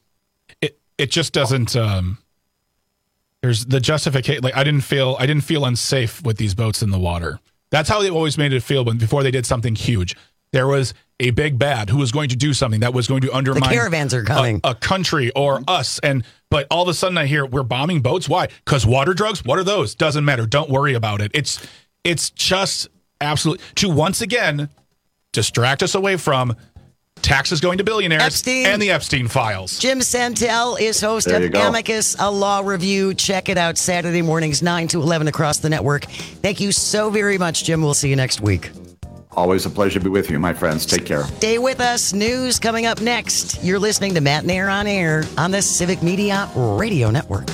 S21: It just doesn't. There's the justification. Like I didn't feel unsafe with these boats in the water. That's how they always made it feel before they did something huge. There was a big bad who was going to do something that was going to undermine.
S20: The caravans are coming.
S21: A country or us. But all of a sudden I hear we're bombing boats. Why? Because water drugs? What are those? Doesn't matter. Don't worry about it. It's just absolutely to once again distract us away from taxes going to billionaires
S20: Epstein.
S21: And the Epstein files.
S20: Jim Santel is host of Amicus, a law review. Check it out Saturday mornings, 9 to 11 across the network. Thank you so very much, Jim. We'll see you next week.
S4: Always a pleasure to be with you, my friends. Take care.
S20: Stay with us. News coming up next. You're listening to Matt and Air on Air on the Civic Media Radio Network.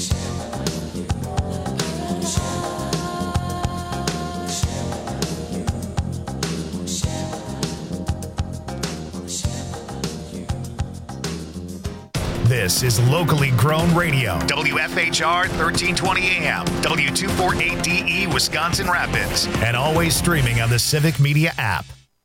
S1: This is locally grown radio. WFHR 1320 AM, W248DE Wisconsin Rapids, and always streaming on the Civic Media app.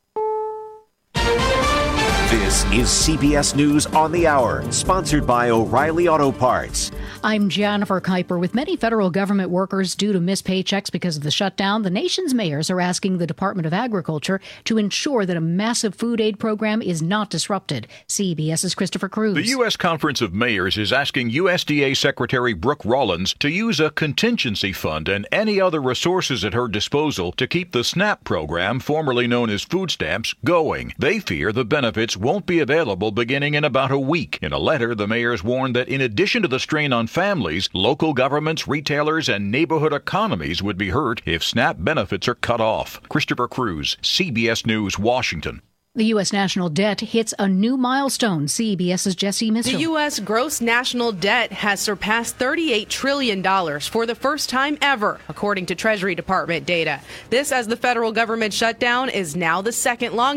S3: This is CBS News on the Hour, sponsored by O'Reilly Auto Parts.
S5: I'm Jennifer Kuiper. With many federal government workers due to miss paychecks because of the shutdown, the nation's mayors are asking the Department of Agriculture to ensure that a massive food aid program is not disrupted. CBS's Christopher Cruz.
S6: The U.S. Conference of Mayors is asking USDA Secretary Brooke Rollins to use a contingency fund and any other resources at her disposal to keep the SNAP program, formerly known as food stamps, going. They fear the benefits won't be available beginning in about a week. In a letter, the mayors warned that in addition to the strain on families, local governments, retailers, and neighborhood economies would be hurt if SNAP benefits are cut off. Christopher Cruz, CBS News, Washington.
S5: The U.S. national debt hits a new milestone. CBS's Jesse Mitchell.
S9: The U.S. gross national debt has surpassed $38 trillion for the first time ever, according to Treasury Department data. This as the federal government shutdown is now the second longest